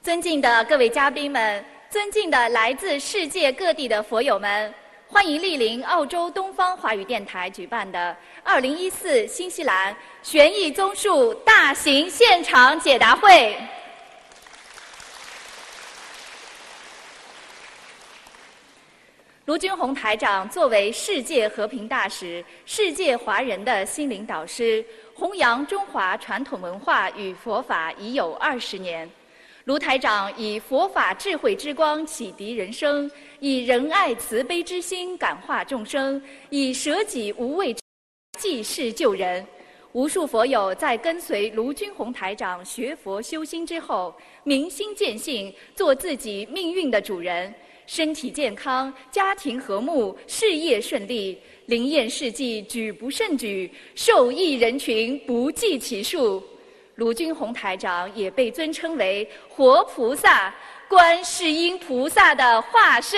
尊敬的各位嘉宾们，尊敬的来自世界各地的佛友们，欢迎莅临澳洲东方华语电台举办的2014新西兰悬疑综述大型现场解答会。卢军宏台长作为世界和平大使、世界华人的心灵导师，弘扬中华传统文化与佛法已有20年。卢台长以佛法智慧之光启迪人生，以仁爱慈悲之心感化众生，以舍己无畏济世救人。无数佛友在跟随卢军宏台长学佛修心之后，明心见性，做自己命运的主人，身体健康，家庭和睦，事业顺利，灵验事迹举不胜举，受益人群不计其数。卢军宏台长也被尊称为活菩萨、观世音菩萨的化身。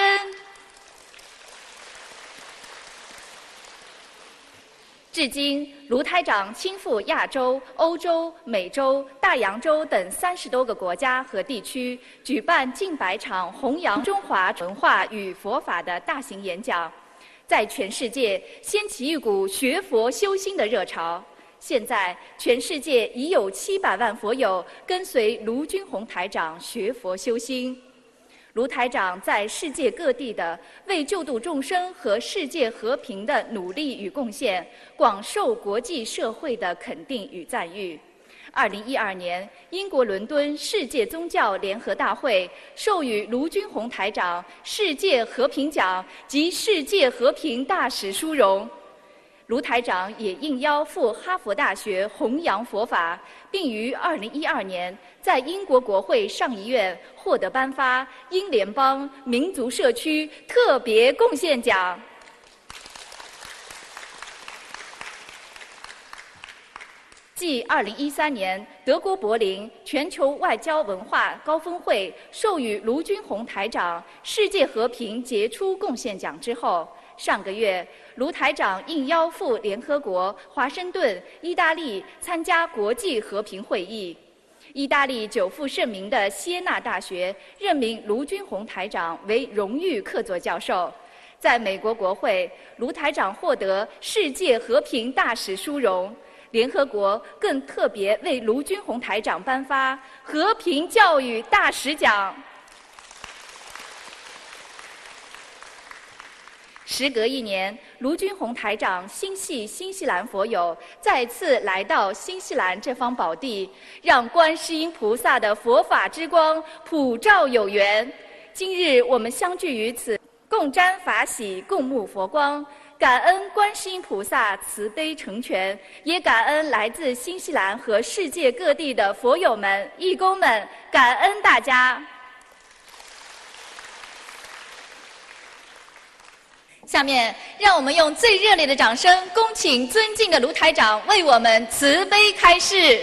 至今，卢台长亲赴亚洲、欧洲、美洲、大洋洲等30多个国家和地区，举办近100场弘扬中华文化与佛法的大型演讲，在全世界掀起一股学佛修心的热潮。现在，全世界已有700万佛友跟随卢军宏台长学佛修心。卢台长在世界各地的为救度众生和世界和平的努力与贡献，广受国际社会的肯定与赞誉。2012年，英国伦敦世界宗教联合大会授予卢军宏台长世界和平奖及世界和平大使殊荣。卢台长也应邀赴哈佛大学弘扬佛法，并于2012年在英国国会上议院获得颁发英联邦民族社区特别贡献奖。继2013年德国柏林全球外交文化高峰会授予卢军宏台长世界和平杰出贡献奖之后，上个月，卢台长应邀赴联合国华盛顿、意大利参加国际和平会议。意大利久负盛名的锡耶纳大学任命卢军宏台长为荣誉客座教授。在美国国会，卢台长获得世界和平大使殊荣。联合国更特别为卢军宏台长颁发和平教育大使奖。时隔1年，卢军宏台长心系新西兰佛友，再次来到新西兰这方宝地，让观世音菩萨的佛法之光普照有缘。今日我们相聚于此，共沾法喜，共沐佛光，感恩观世音菩萨慈悲成全，也感恩来自新西兰和世界各地的佛友们、义工们，感恩大家。下面，让我们用最热烈的掌声，恭请尊敬的卢台长为我们慈悲开示。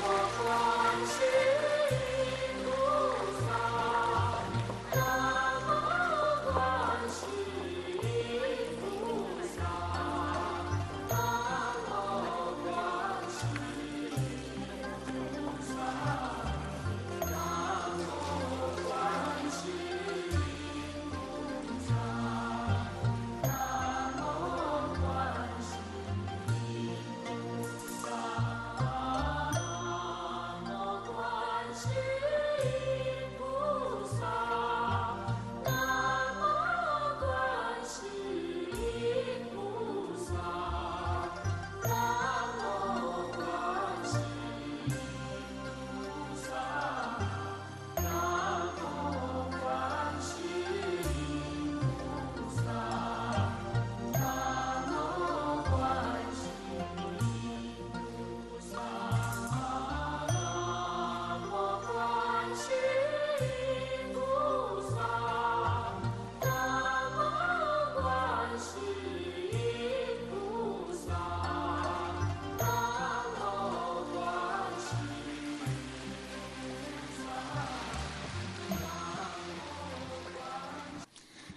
南无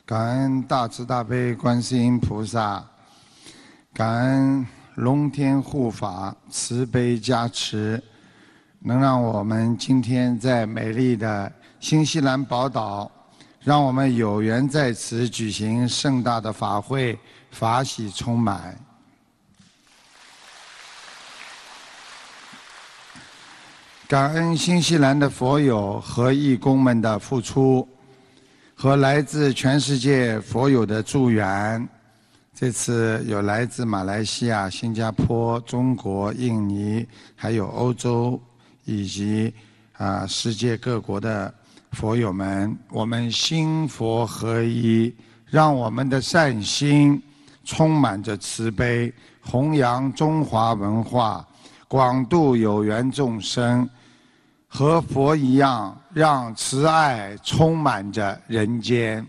感恩大慈大悲观世音菩萨，感恩龙天护法慈悲加持，能让我们今天在美丽的新西兰宝岛，让我们有缘在此举行盛大的法会，法喜充满。感恩新西兰的佛友和义工们的付出，和来自全世界佛友的助缘。这次有来自马来西亚、新加坡、中国、印尼，还有欧洲以及世界各国的佛友们，我们心佛合一，让我们的善心充满着慈悲，弘扬中华文化，广度有缘众生，和佛一样，让慈爱充满着人间。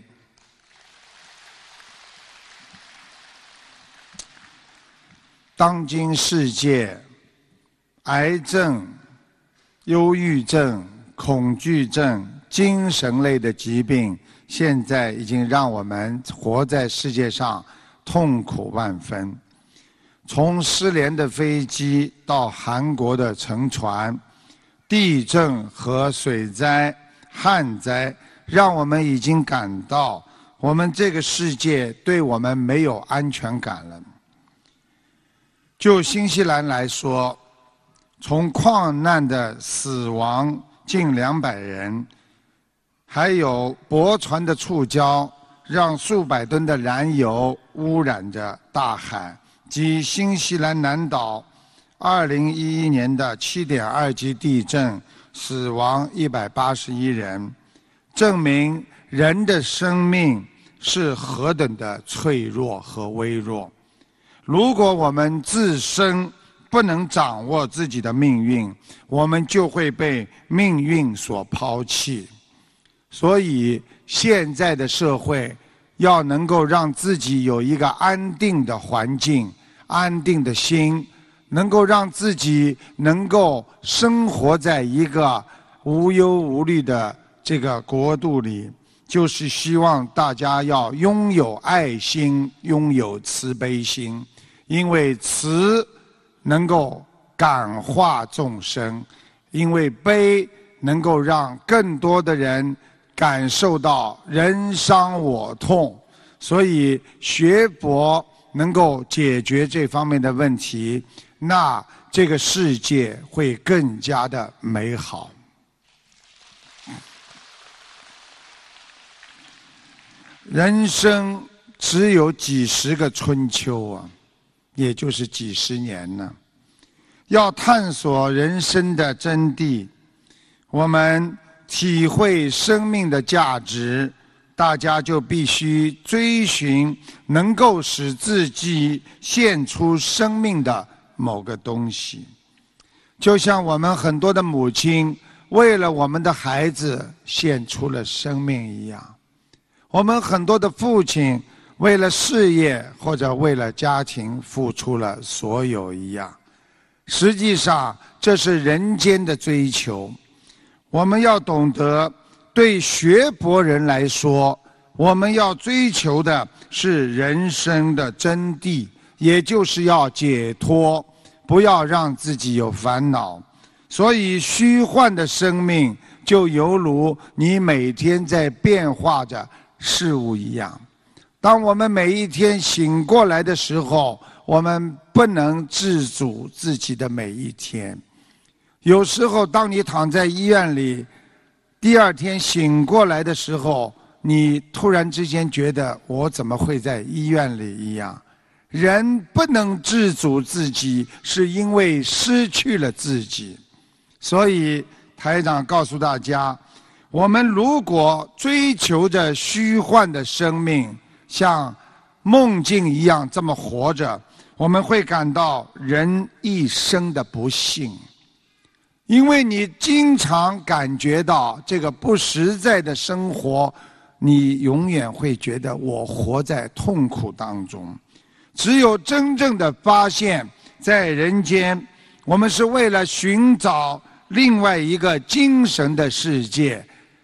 当今世界，癌症、忧郁症、恐惧症、精神类的疾病，现在已经让我们活在世界上痛苦万分。从失联的飞机到韩国的沉船，地震和水灾、旱灾，让我们已经感到我们这个世界对我们没有安全感了。就新西兰来说，从矿难的死亡近200人，还有驳船的触礁，让数百吨的燃油污染着大海，及新西兰南岛2011年的7.2级地震，死亡181人，证明人的生命是何等的脆弱和微弱。如果我们自身不能掌握自己的命运，我们就会被命运所抛弃。所以现在的社会要能够让自己有一个安定的环境、安定的心，能够让自己能够生活在一个无忧无虑的这个国度里，就是希望大家要拥有爱心，拥有慈悲心。因为慈能够感化众生，因为悲能够让更多的人感受到人伤我痛，所以学佛能够解决这方面的问题，那这个世界会更加的美好。人生只有几十个春秋啊，也就是几十年呢。要探索人生的真谛，我们体会生命的价值，大家就必须追寻能够使自己献出生命的某个东西。就像我们很多的母亲为了我们的孩子献出了生命一样，我们很多的父亲为了事业或者为了家庭付出了所有一样。实际上这是人间的追求。我们要懂得，对学佛人来说，我们要追求的是人生的真谛，也就是要解脱，不要让自己有烦恼。所以虚幻的生命就犹如你每天在变化着事物一样。当我们每一天醒过来的时候，我们不能自主自己的每一天。有时候当你躺在医院里，第二天醒过来的时候，你突然之间觉得我怎么会在医院里一样。人不能自主自己，是因为失去了自己。所以台长告诉大家，我们如果追求着虚幻的生命，像梦境一样这么活着，我们会感到人一生的不幸。因为你经常感觉到这个不实在的生活，你永远会觉得我活在痛苦当中。只有真正的发现，在人间，我们是为了寻找另外一个精神的世界，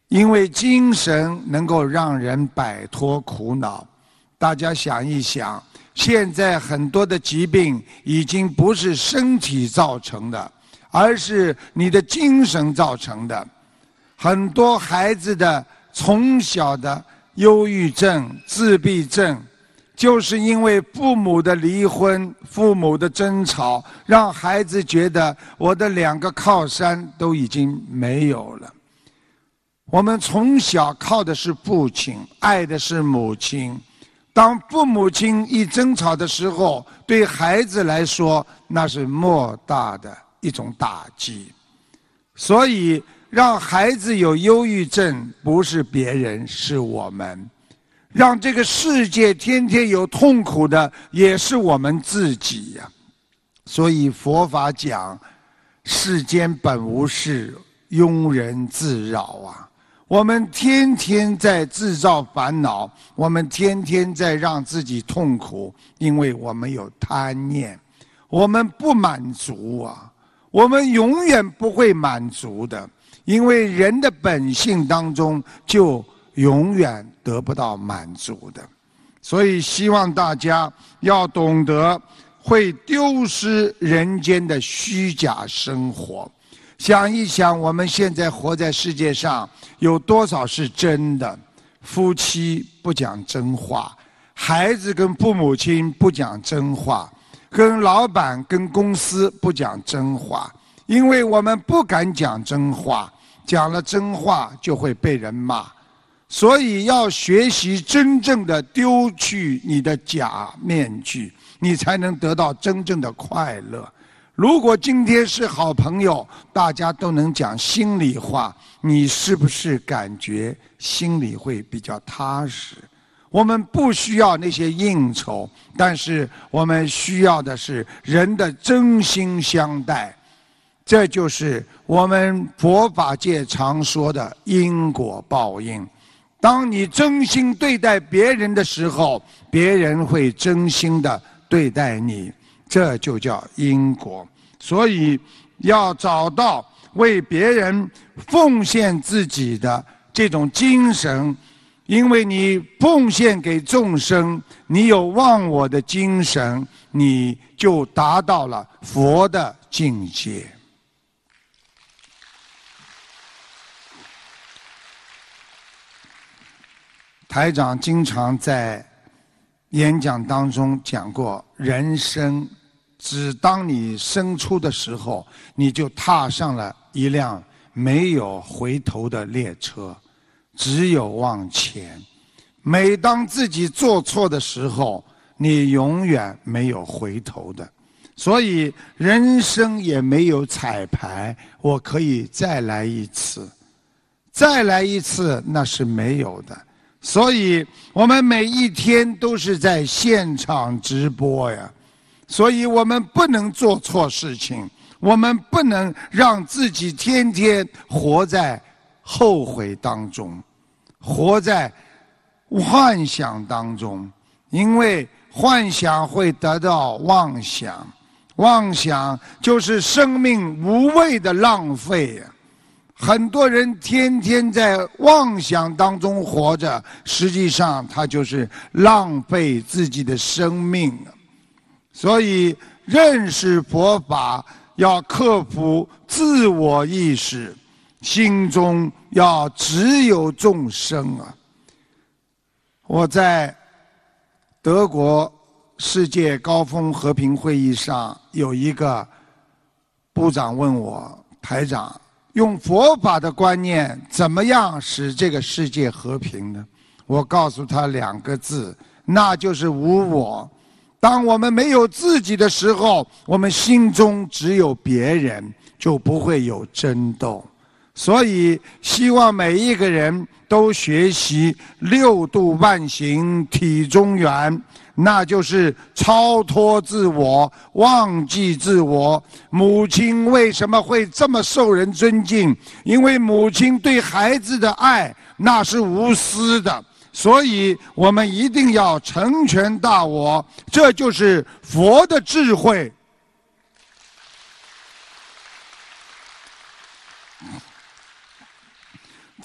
因为精神能够让人摆脱苦恼。大家想一想，现在很多的疾病已经不是身体造成的，而是你的精神造成的。很多孩子的从小的忧郁症、自闭症，就是因为父母的离婚、父母的争吵，让孩子觉得我的2个靠山都已经没有了。我们从小靠的是父亲，爱的是母亲。当父母亲一争吵的时候，对孩子来说，那是莫大的一种打击。所以让孩子有忧郁症，不是别人，是我们。让这个世界天天有痛苦的，也是我们自己呀。所以佛法讲，世间本无事，庸人自扰啊。我们天天在制造烦恼，我们天天在让自己痛苦，因为我们有贪念，我们不满足啊，我们永远不会满足的，因为人的本性当中就永远得不到满足的。所以希望大家要懂得会丢失人间的虚假生活。想一想，我们现在活在世界上，有多少是真的？夫妻不讲真话，孩子跟父母亲不讲真话，跟老板跟公司不讲真话，因为我们不敢讲真话，讲了真话就会被人骂。所以要学习真正的丢去你的假面具，你才能得到真正的快乐。如果今天是好朋友，大家都能讲心里话，你是不是感觉心里会比较踏实？我们不需要那些应酬，但是我们需要的是人的真心相待。这就是我们佛法界常说的因果报应。当你真心对待别人的时候，别人会真心的对待你，这就叫因果。所以要找到为别人奉献自己的这种精神，因为你奉献给众生，你有忘我的精神，你就达到了佛的境界。台长经常在演讲当中讲过，人生只当你生出的时候，你就踏上了一辆没有回头的列车，只有往前。每当自己做错的时候，你永远没有回头的。所以人生也没有彩排，我可以再来一次，再来一次，那是没有的。所以我们每一天都是在现场直播呀。所以我们不能做错事情，我们不能让自己天天活在后悔当中，活在幻想当中，因为幻想会得到妄想，妄想就是生命无谓的浪费呀。很多人天天在妄想当中活着，实际上他就是浪费自己的生命。所以认识佛法要克服自我意识，心中要只有众生啊。我在德国世界高峰和平会议上，有一个部长问我，台长，用佛法的观念怎么样使这个世界和平呢？我告诉他2个字，那就是无我。当我们没有自己的时候，我们心中只有别人，就不会有争斗。所以希望每一个人都学习6度万行体中圆，那就是超脱自我，忘记自我。母亲为什么会这么受人尊敬？因为母亲对孩子的爱那是无私的。所以我们一定要成全大我，这就是佛的智慧。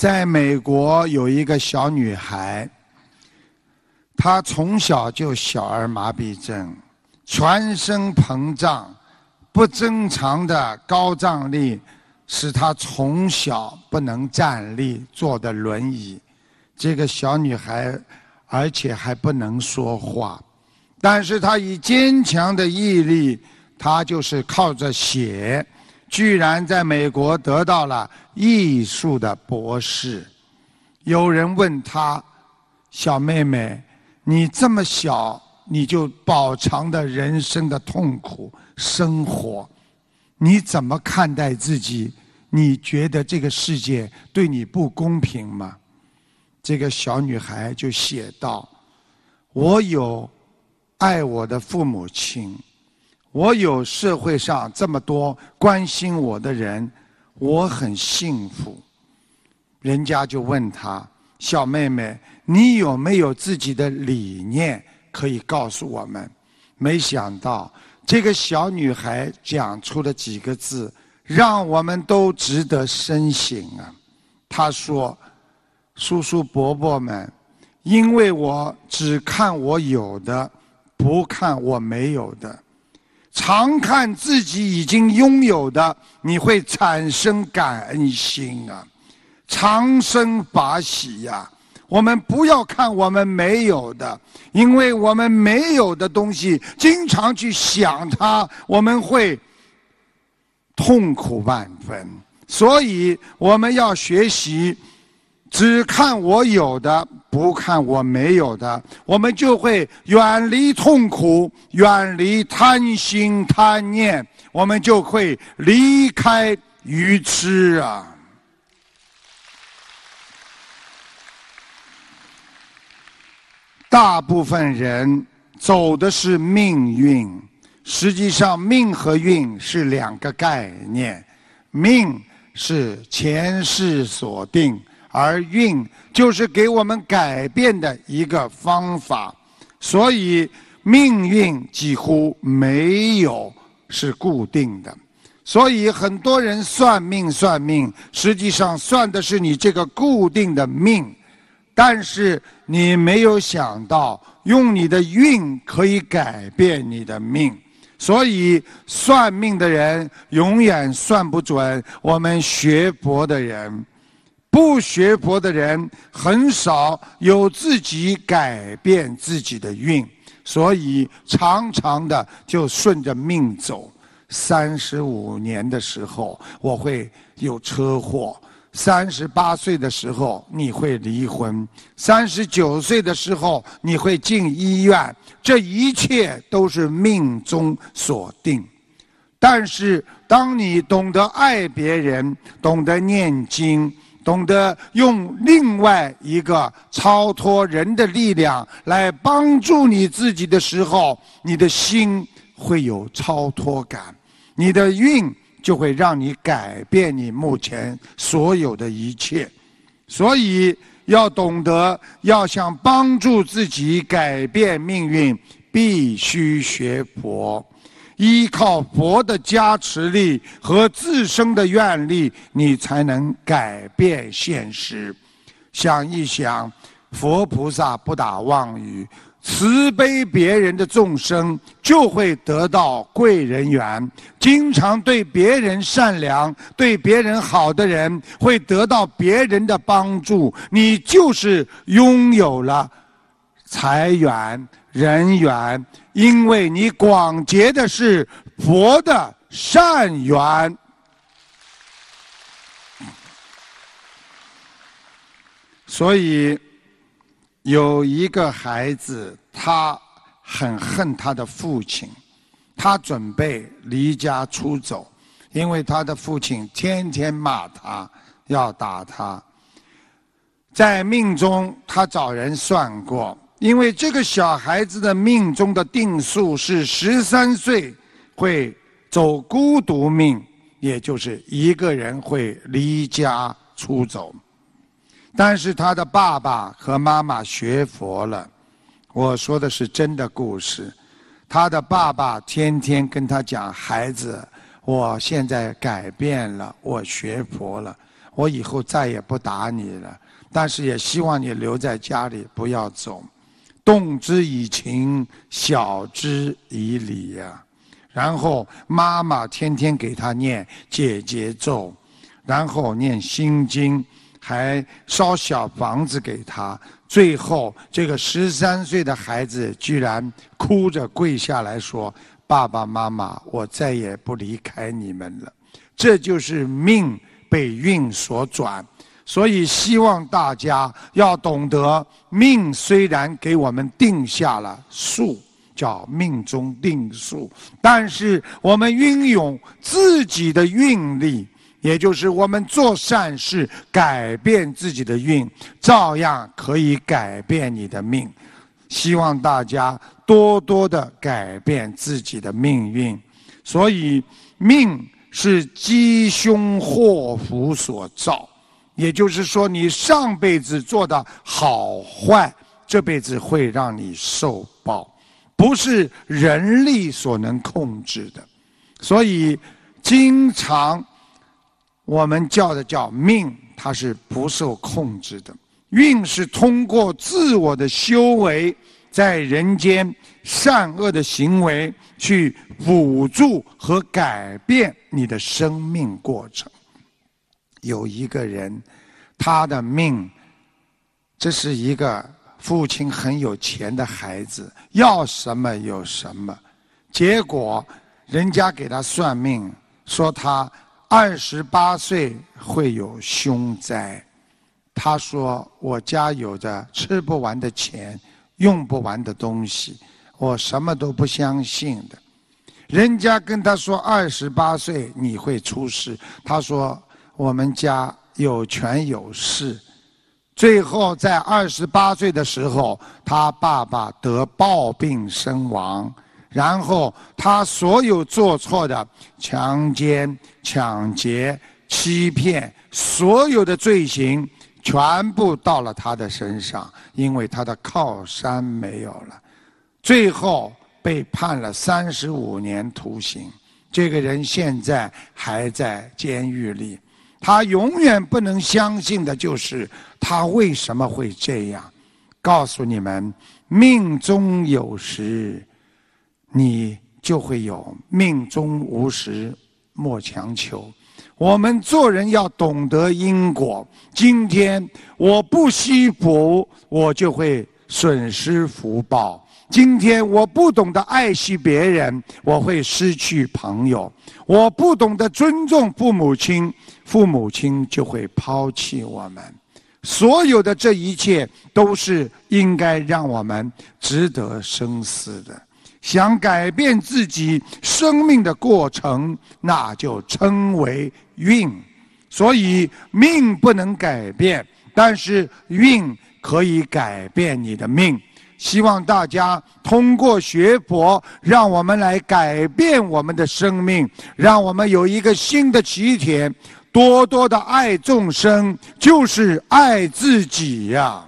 在美国有一个小女孩，她从小就小儿麻痹症，全身膨胀，不正常的高张力使她从小不能站立，坐的轮椅。这个小女孩而且还不能说话，但是她以坚强的毅力，她就是靠着写，居然在美国得到了艺术的博士。有人问她：小妹妹，你这么小你就饱尝的人生的痛苦生活，你怎么看待自己？你觉得这个世界对你不公平吗？这个小女孩就写道：我有爱我的父母亲，我有社会上这么多关心我的人，我很幸福。人家就问她：小妹妹，你有没有自己的理念可以告诉我们？没想到这个小女孩讲出了几个字，让我们都值得深省啊。她说：叔叔伯伯们，因为我只看我有的，不看我没有的，常看自己已经拥有的，你会产生感恩心啊，长生法喜呀。我们不要看我们没有的，因为我们没有的东西经常去想它，我们会痛苦万分。所以我们要学习只看我有的，不看我没有的，我们就会远离痛苦，远离贪心贪念，我们就会离开愚痴啊。大部分人走的是命运，实际上命和运是两个概念，命是前世所定，而运就是给我们改变的一个方法，所以命运几乎没有是固定的。所以很多人算命，实际上算的是你这个固定的命，但是你没有想到用你的运可以改变你的命。所以算命的人永远算不准我们学佛的人，不学佛的人很少有自己改变自己的运，所以常常的就顺着命走。35年的时候我会有车祸，38岁的时候你会离婚，39岁的时候你会进医院，这一切都是命中所定。但是当你懂得爱别人，懂得念经，懂得用另外一个超脱人的力量来帮助你自己的时候，你的心会有超脱感，你的运就会让你改变你目前所有的一切。所以要懂得，要想帮助自己改变命运，必须学佛，依靠佛的加持力和自身的愿力，你才能改变现实。想一想，佛菩萨不打妄语，慈悲别人的众生就会得到贵人缘，经常对别人善良，对别人好的人会得到别人的帮助，你就是拥有了财源人缘，因为你广结的是佛的善缘。所以有一个孩子，他很恨他的父亲，他准备离家出走，因为他的父亲天天骂他，要打他。在命中他找人算过，因为这个小孩子的命中的定数是13岁会走孤独命，也就是一个人会离家出走。但是他的爸爸和妈妈学佛了，我说的是真的故事。他的爸爸天天跟他讲：孩子，我现在改变了，我学佛了。 我以后再也不打你了，但是也希望你留在家里不要走。动之以情，晓之以理呀。然后妈妈天天给他念解结咒，然后念心经，还烧小房子给他。最后这个13岁的孩子居然哭着跪下来说：爸爸妈妈，我再也不离开你们了。这就是命被运所转。所以希望大家要懂得，命虽然给我们定下了数，叫命中定数，但是我们运用自己的运力，也就是我们做善事改变自己的运，照样可以改变你的命。希望大家多多的改变自己的命运。所以命是吉凶祸福所造，也就是说你上辈子做的好坏，这辈子会让你受报，不是人力所能控制的。所以经常我们叫命，它是不受控制的。运是通过自我的修为，在人间善恶的行为去辅助和改变你的生命过程。有一个人，他的命，这是一个父亲很有钱的孩子，要什么有什么，结果人家给他算命，说他28岁会有凶灾。他说我家有着吃不完的钱，用不完的东西，我什么都不相信的。人家跟他说28岁你会出事，他说我们家有权有势。最后在28岁的时候，他爸爸得暴病身亡，然后他所有做错的强奸、抢劫、欺骗，所有的罪行全部到了他的身上，因为他的靠山没有了。最后被判了35年徒刑。这个人现在还在监狱里。他永远不能相信的就是他为什么会这样。告诉你们，命中有时你就会有，命中无时莫强求。我们做人要懂得因果。今天我不惜福，我就会损失福报。今天我不懂得爱惜别人，我会失去朋友。我不懂得尊重父母亲，父母亲就会抛弃我们。所有的这一切都是应该让我们值得深思的。想改变自己生命的过程，那就称为运。所以命不能改变，但是运可以改变你的命。希望大家通过学佛，让我们来改变我们的生命，让我们有一个新的起点。多多的爱众生，就是爱自己呀。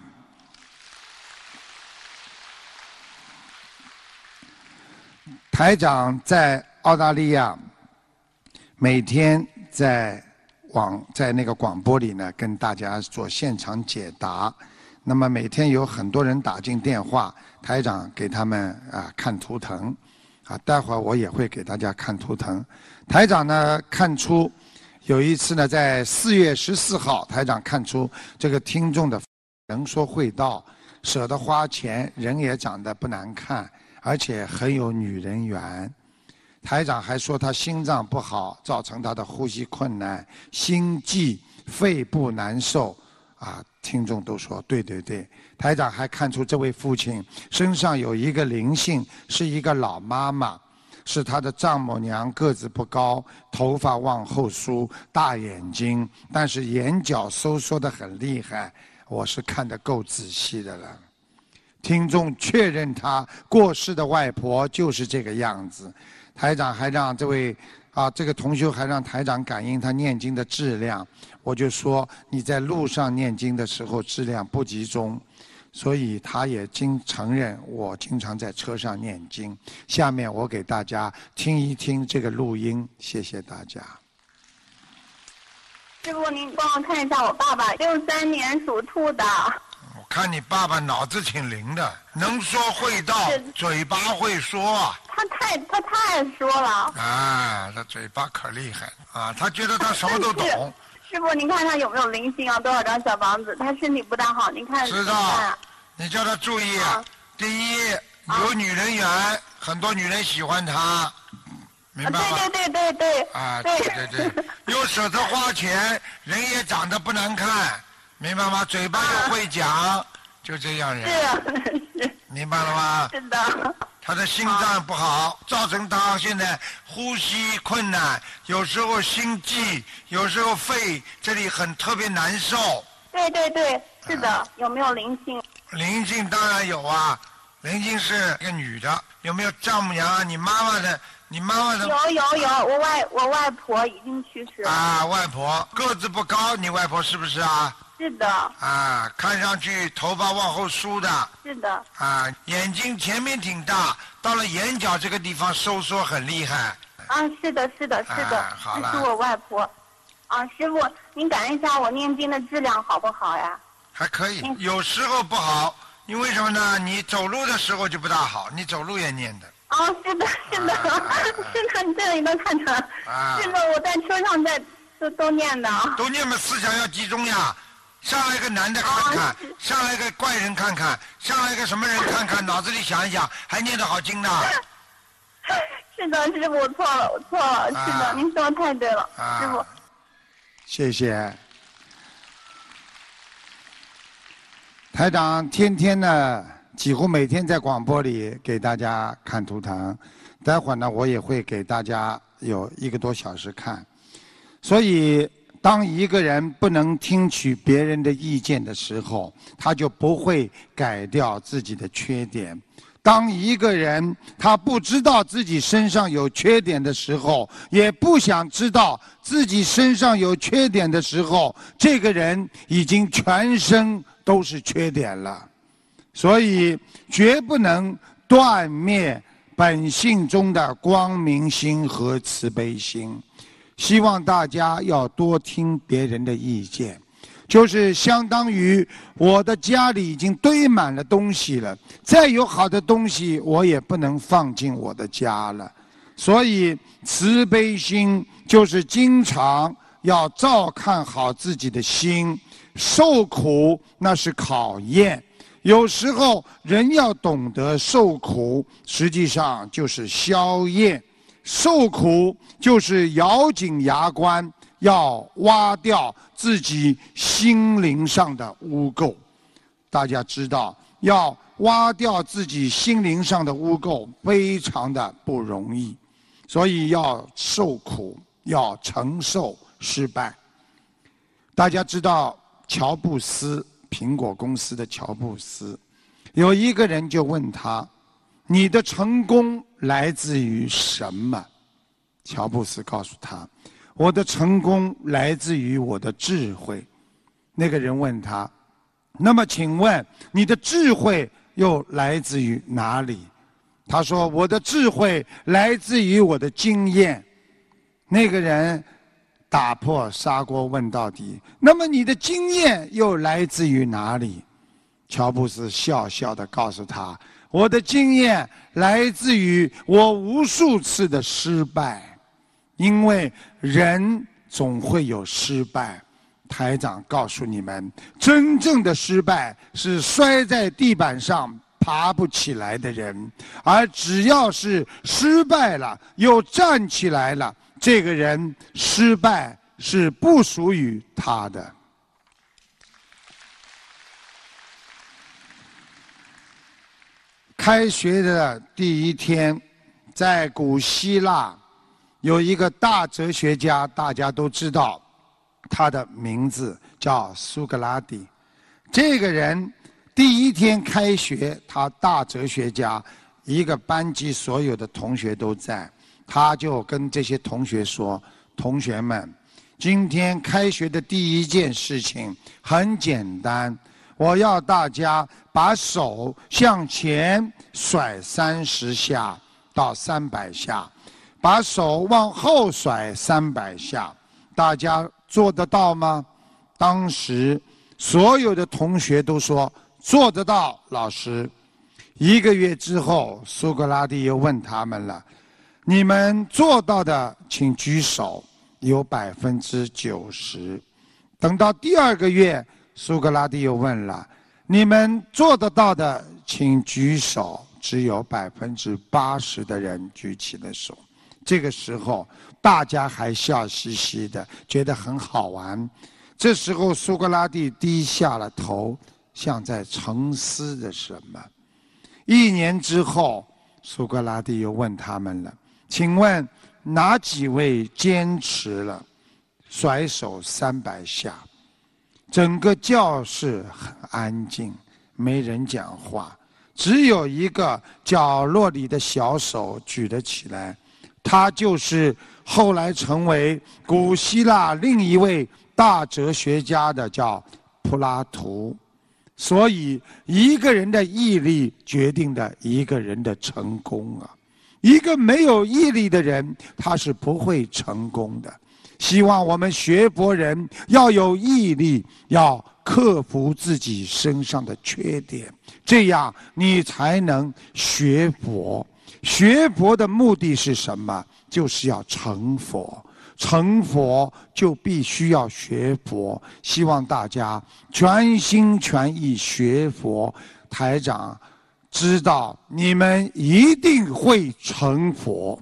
台长在澳大利亚，每天在那个广播里呢，跟大家做现场解答。那么每天有很多人打进电话，台长给他们看图腾，待会儿我也会给大家看图腾。台长呢看出有一次呢，在4月14号，台长看出这个听众的能说会道，舍得花钱，人也长得不难看，而且很有女人缘。台长还说他心脏不好，造成他的呼吸困难、心悸、肺部难受。听众都说对对对。台长还看出这位父亲身上有一个灵性，是一个老妈妈，是他的丈母娘，个子不高，头发往后梳，大眼睛，但是眼角收缩得很厉害，我是看得够仔细的了。听众确认他过世的外婆就是这个样子。台长还让这个同学还让台长感应他念经的质量，我就说你在路上念经的时候质量不集中，所以他也承认我经常在车上念经。下面我给大家听一听这个录音，谢谢大家。 师傅，您帮我看一下我爸爸，63年属兔的。 我看你爸爸脑子挺灵的，能说会道，嘴巴会说啊。 他太爱说了。 啊，他嘴巴可厉害啊！他觉得他什么都懂。 师傅，您看他有没有灵性啊？多少张小房子？他身体不大好，您看。 知道。你叫他注意，第一，有女人缘，很多女人喜欢他，明白吗？ 对。 啊，对，又舍得花钱，人也长得不难看，明白吗？嘴巴又会讲，就这样人。 是。 明白了吗？ 是的。 他的心脏不好，造成他现在呼吸困难，有时候心悸，有时候肺这里特别难受。 对，是的。有没有灵性？ 灵性当然有啊，灵性是一个女的，有没有丈母娘啊？你妈妈的。 有，我外婆已经去世了。 啊，外婆个子不高，你外婆是不是啊？ 是的。 啊，看上去头发往后梳的。 是的。 啊，眼睛前面挺大，到了眼角这个地方收缩很厉害。 啊，是的。 好了。 这是我外婆。啊，师傅，您感应一下我念经的质量好不好呀？ 还可以，有时候不好，因为什么呢？你走路的时候就不大好，你走路也念的。 哦，是的，你这里都看成。是的，我在车上都念的。 都念嘛，思想要集中呀。上来一个男的看看，上来一个怪人看看，上来一个什么人看看，脑子里想一想，还念得好经呢。 是的，师傅，我错了。是的，您说的太对了，师傅。 谢谢。台长天天呢，几乎每天在广播里给大家看图腾，待会儿呢我也会给大家有1个多小时看。所以当一个人不能听取别人的意见的时候，他就不会改掉自己的缺点。当一个人他不知道自己身上有缺点的时候，也不想知道自己身上有缺点的时候，这个人已经全身都是缺点了。所以绝不能断灭本性中的光明心和慈悲心。希望大家要多听别人的意见，就是相当于我的家里已经堆满了东西了，再有好的东西我也不能放进我的家了。所以慈悲心就是经常要照看好自己的心。受苦那是考验，有时候人要懂得受苦，实际上就是消业。受苦就是咬紧牙关，要挖掉自己心灵上的污垢。大家知道，要挖掉自己心灵上的污垢非常的不容易，所以要受苦，要承受失败。大家知道乔布斯，苹果公司的乔布斯，有一个人就问他，你的成功来自于什么？乔布斯告诉他，我的成功来自于我的智慧。那个人问他，那么请问你的智慧又来自于哪里？他说，我的智慧来自于我的经验。那个人打破砂锅问到底，那么你的经验又来自于哪里？乔布斯笑笑地告诉他，我的经验来自于我无数次的失败，因为人总会有失败。台长告诉你们，真正的失败是摔在地板上爬不起来的人，而只要是失败了又站起来了，这个人失败是不属于他的。开学的第一天，在古希腊有一个大哲学家，大家都知道，他的名字叫苏格拉底。这个人第一天开学，他大哲学家，一个班级所有的同学都在，他就跟这些同学说，同学们，今天开学的第一件事情很简单，我要大家把手向前甩30下到300下，把手往后甩300下， 大家做得到吗？当时所有的同学都说做得到，老师。1个月之后，苏格拉底又问他们了：你们做到的请举手，有90%。等到第2个月，苏格拉底又问了：你们做得到的请举手，只有80%的人举起了手。这个时候大家还笑嘻嘻的，觉得很好玩。这时候苏格拉底低下了头，像在沉思着什么。1年之后，苏格拉底又问他们了：请问哪几位坚持了？甩手300下。整个教室很安静，没人讲话，只有一个角落里的小手举了起来。他就是后来成为古希腊另一位大哲学家的，叫柏拉图。所以一个人的毅力决定了一个人的成功啊！一个没有毅力的人，他是不会成功的。希望我们学佛人要有毅力，要克服自己身上的缺点，这样你才能学佛。学佛的目的是什么？就是要成佛。成佛就必须要学佛。希望大家全心全意学佛。台长知道你们一定会成佛。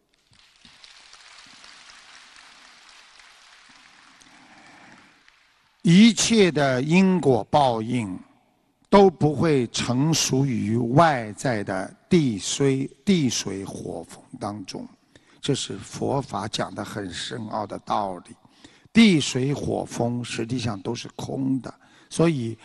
一切的因果报应都不会成熟于外在的地水火风当中。这是佛法讲的很深奥的道理。地水火风实际上都是空的，所以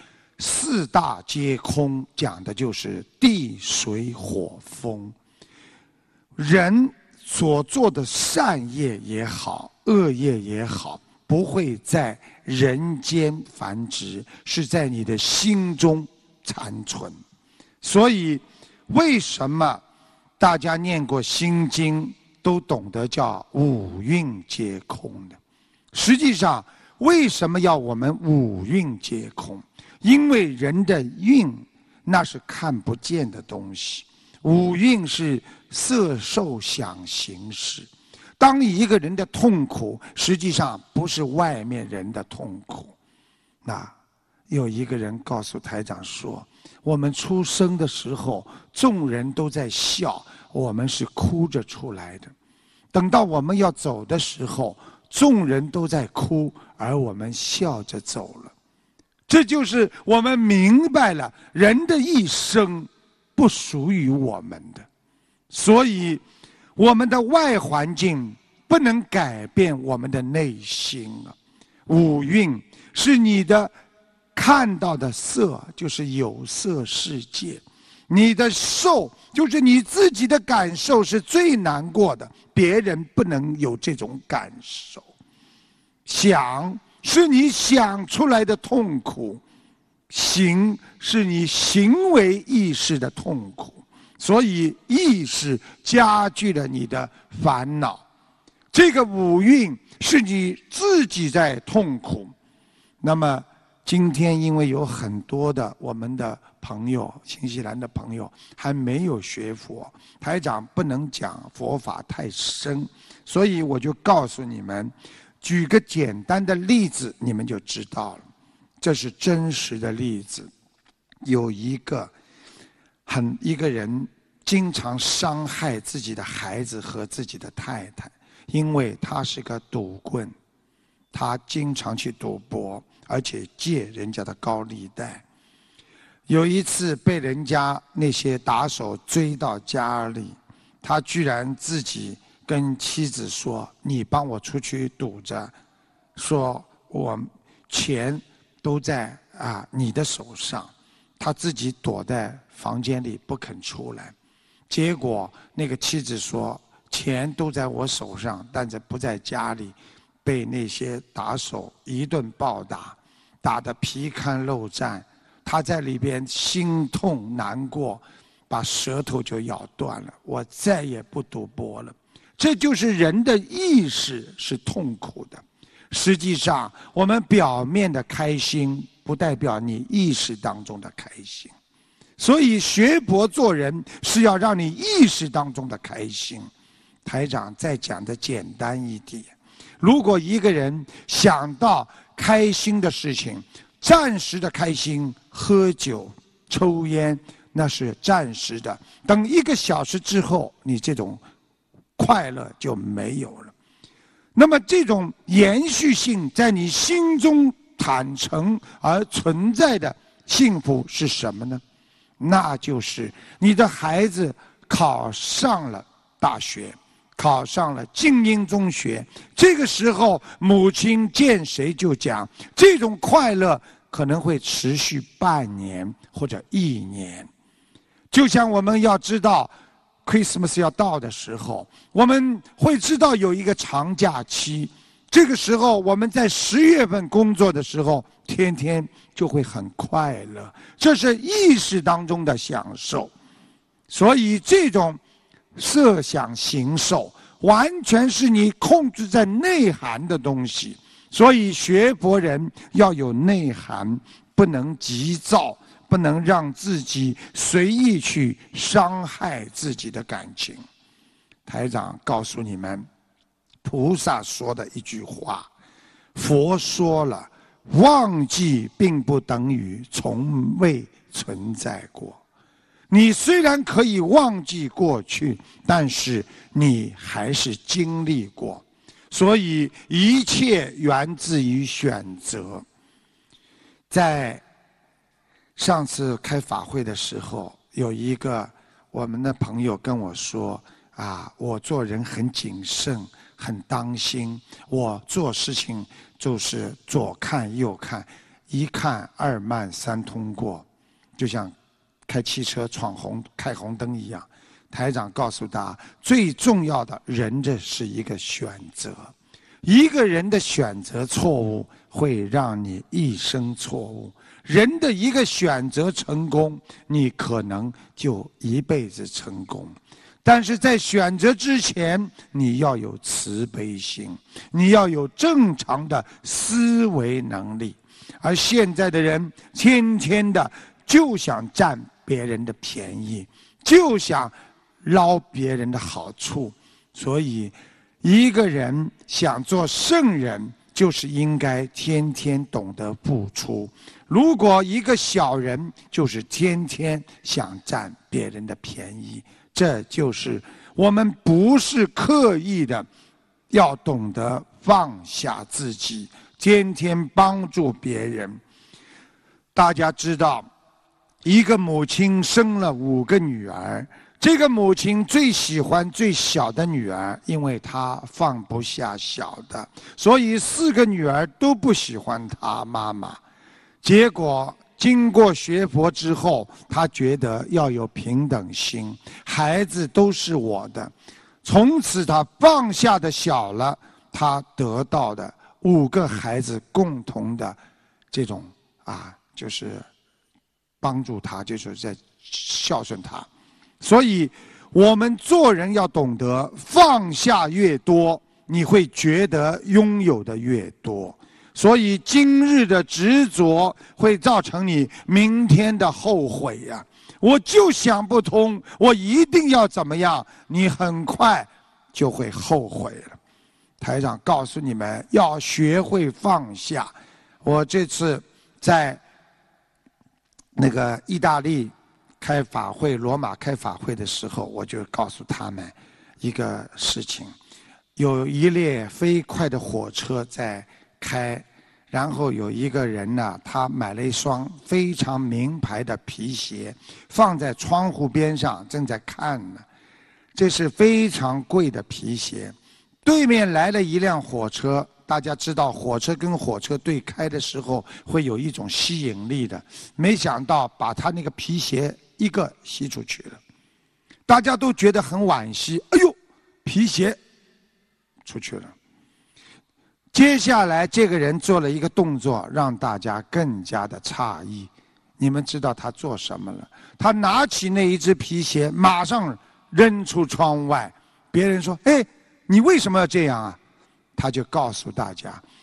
4大皆空，讲的就是地水火风。人所做的善业也好，恶业也好，不会在人间繁殖，是在你的心中残存。所以为什么大家念过心经都懂得叫5蕴皆空的？实际上为什么要我们5蕴皆空？因为人的蕴那是看不见的东西，5蕴是色受想行识。当一个人的痛苦实际上不是外面人的痛苦。那有一个人告诉台长说，我们出生的时候众人都在笑，我们是哭着出来的。等到我们要走的时候，众人都在哭，而我们笑着走了。这就是我们明白了人的一生不属于我们的。所以我们的外环境不能改变我们的内心啊。5蕴是你的看到的色，就是有色世界。你的受就是你自己的感受是最难过的，别人不能有这种感受。想是你想出来的痛苦，行是你行为意识的痛苦。所以意识加剧了你的烦恼。这个5蕴是你自己在痛苦。那么今天因为有很多的我们的朋友，新西兰的朋友还没有学佛，台长不能讲佛法太深，所以我就告诉你们，举个简单的例子，你们就知道了。这是真实的例子。有一个人经常伤害自己的孩子和自己的太太，因为他是个赌棍，他经常去赌博，而且借人家的高利贷。有一次被人家那些打手追到家里，他居然自己跟妻子说，你帮我出去赌着，说我钱都在你的手上。他自己躲在房间里不肯出来。结果那个妻子说，钱都在我手上，但是不在家里，被那些打手一顿暴打，打得皮开肉绽。他在里边心痛难过，把舌头就咬断了。我再也不赌博了。这就是人的意识是痛苦的。 实际上，我们表面的开心，不代表你意识当中的开心。所以学佛做人是要让你意识当中的开心。台长再讲的简单一点，如果一个人想到开心的事情，暂时的开心，喝酒、抽烟，那是暂时的。等1个小时之后，你这种快乐就没有了。那么这种延续性在你心中坦诚而存在的幸福是什么呢？那就是你的孩子考上了大学，考上了精英中学，这个时候母亲见谁就讲，这种快乐可能会持续半年或者1年。就像我们要知道 Christmas 要到的时候，我们会知道有一个长假期，这个时候我们在10月份工作的时候，天天就会很快乐，这是意识当中的享受。所以这种色想行受完全是你控制在内涵的东西。所以学佛人要有内涵，不能急躁，不能让自己随意去伤害自己的感情。台长告诉你们，菩萨说的一句话，佛说了，忘记并不等于从未存在过。你虽然可以忘记过去，但是你还是经历过。所以一切源自于选择。在上次开法会的时候，有一个我们的朋友跟我说我做人很谨慎，很当心，我做事情就是左看右看，一看2慢3通过，就像开汽车开红灯一样。台长告诉他，最重要的人这是一个选择，一个人的选择错误会让你一生错误，人的一个选择成功，你可能就一辈子成功。但是在选择之前，你要有慈悲心，你要有正常的思维能力。而现在的人天天的就想占别人的便宜，就想捞别人的好处。所以一个人想做圣人，就是应该天天懂得付出。如果一个小人就是天天想占别人的便宜，这就是我们不是刻意的，要懂得放下自己，天天帮助别人。大家知道，一个母亲生了5个女儿，这个母亲最喜欢最小的女儿，因为她放不下小的，所以4个女儿都不喜欢她妈妈。结果经过学佛之后，她觉得要有平等心，孩子都是我的。从此她放下的小了，她得到的5个孩子共同的这种就是帮助她，就是在孝顺她。所以我们做人要懂得放下越多，你会觉得拥有的越多。所以今日的执着会造成你明天的后悔呀。我就想不通，我一定要怎么样，你很快就会后悔了。台长告诉你们，要学会放下。我这次在那个意大利开法会，罗马开法会的时候，我就告诉他们一个事情，有一列飞快的火车在开，然后有一个人呢，他买了一双非常名牌的皮鞋，放在窗户边上正在看呢。这是非常贵的皮鞋。对面来了一辆火车，大家知道火车跟火车对开的时候会有一种吸引力的，没想到把他那个皮鞋一个吸出去了。大家都觉得很惋惜，哎呦，皮鞋出去了。接下来这个人做了一个动作，让大家更加的诧异。你们知道他做什么了？他拿起那一只皮鞋，马上扔出窗外。别人说：“哎，你为什么要这样啊？”他就告诉大家，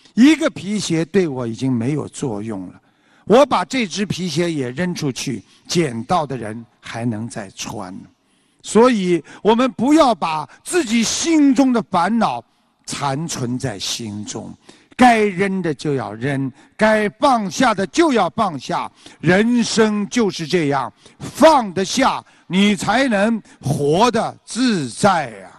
一个皮鞋对我已经没有作用了，我把这只皮鞋也扔出去，捡到的人还能再穿呢。所以我们不要把自己心中的烦恼残存在心中，该扔的就要扔，该放下的就要放下。人生就是这样，放得下，你才能活得自在呀。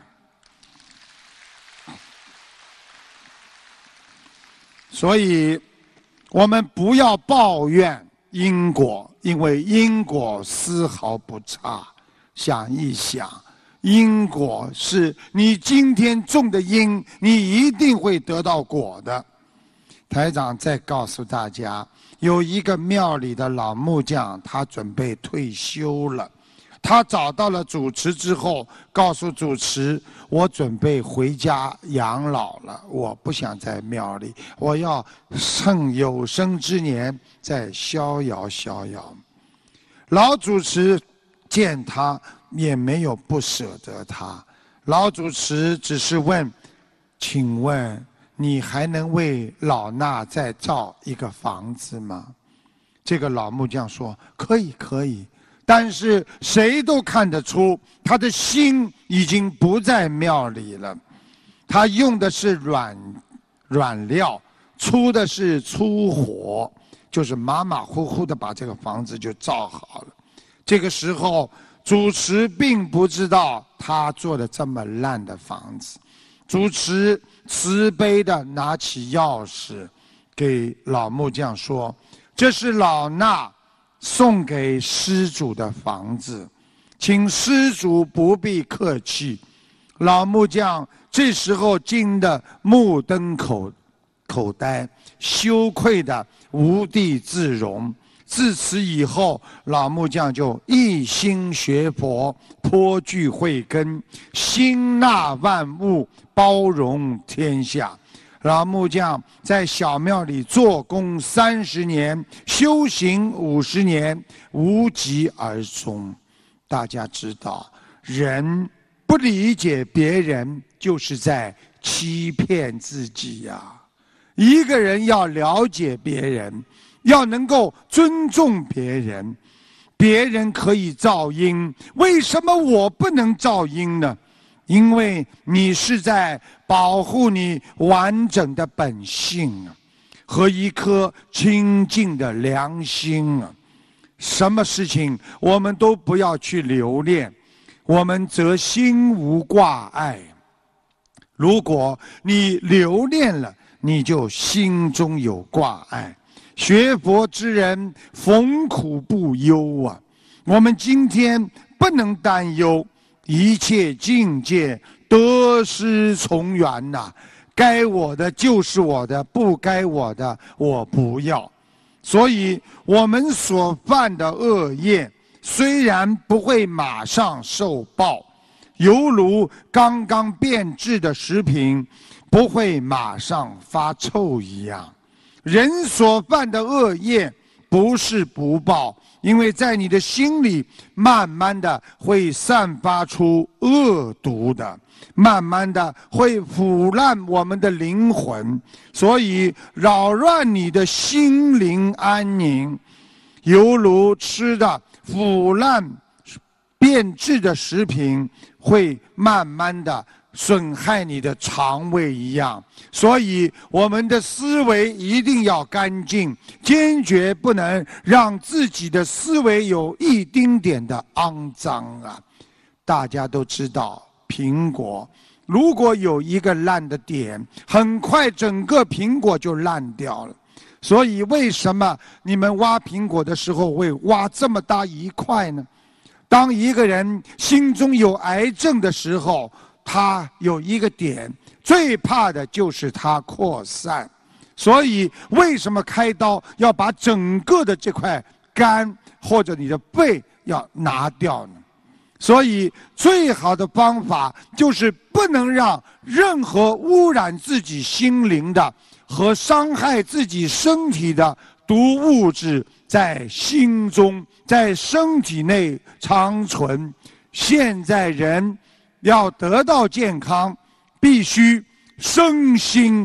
所以我们不要抱怨因果，因为因果丝毫不差。想一想，因果是你今天种的因，你一定会得到果的。台长再告诉大家，有一个庙里的老木匠，他准备退休了。他找到了主持之后，告诉主持，我准备回家养老了，我不想在庙里，我要趁有生之年再逍遥逍遥。老主持见他也没有不舍得他，老主持只是问，请问你还能为老衲再造一个房子吗？这个老木匠说可以可以，但是谁都看得出他的心已经不在庙里了，他用的是软料，出的是粗活，就是马马虎虎的把这个房子就造好了。这个时候主持并不知道他做了这么烂的房子，主持慈悲的拿起钥匙给老木匠说，这是老衲送给施主的房子，请施主不必客气。老木匠这时候惊得目瞪口呆，羞愧的无地自容。自此以后，老木匠就一心学佛，颇具慧根，心纳万物，包容天下。老木匠在小庙里做工30年，修行50年，无疾而终。大家知道，人不理解别人，就是在欺骗自己呀。一个人要了解别人，要能够尊重别人，别人可以造因，为什么我不能造因呢？因为你是在保护你完整的本性啊，和一颗清净的良心啊。什么事情我们都不要去留恋，我们则心无挂碍。如果你留恋了，你就心中有挂碍。学佛之人逢苦不忧啊！我们今天不能担忧，一切境界得失从缘呐，该我的就是我的，不该我的我不要。所以我们所犯的恶业虽然不会马上受报，犹如刚刚变质的食品不会马上发臭一样。人所犯的恶业不是不报，因为在你的心里慢慢的会散发出恶毒的，慢慢的会腐烂我们的灵魂，所以扰乱你的心灵安宁，犹如吃的腐烂变质的食品会慢慢的损害你的肠胃一样。所以我们的思维一定要干净，坚决不能让自己的思维有一丁点的肮脏啊！大家都知道，苹果如果有一个烂的点，很快整个苹果就烂掉了。所以为什么你们挖苹果的时候会挖这么大一块呢？当一个人心中有癌症的时候，他有一个点，最怕的就是它扩散。所以为什么开刀要把整个的这块肝或者你的肺要拿掉呢？所以最好的方法就是不能让任何污染自己心灵的和伤害自己身体的毒物质在心中，在身体内长存。现在人要得到健康，必须身心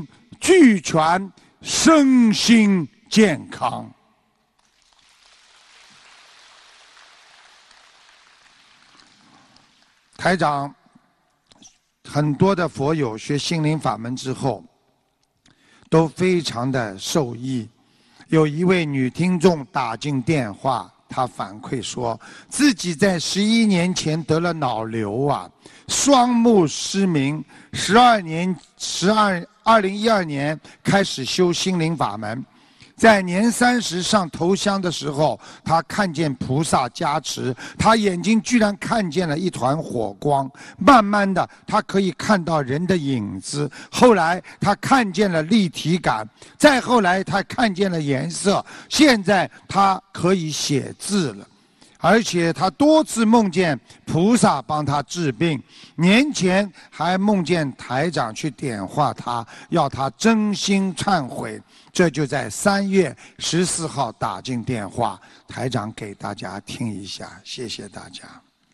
俱全，身心健康。台长，很多的佛友学心灵法门之后，都非常的受益。有一位女听众打进电话，她反馈说，自己在11年前得了脑瘤啊，双目失明，2012年开始修心灵法门。在年30上头香的时候，他看见菩萨加持，他眼睛居然看见了一团火光。慢慢的，他可以看到人的影子。后来他看见了立体感，再后来他看见了颜色。现在他可以写字了。而且他多次梦见菩萨帮他治病，年前还梦见台长去点化他，要他真心忏悔。这就在3月14号打进电话，台长给大家听一下，谢谢大家。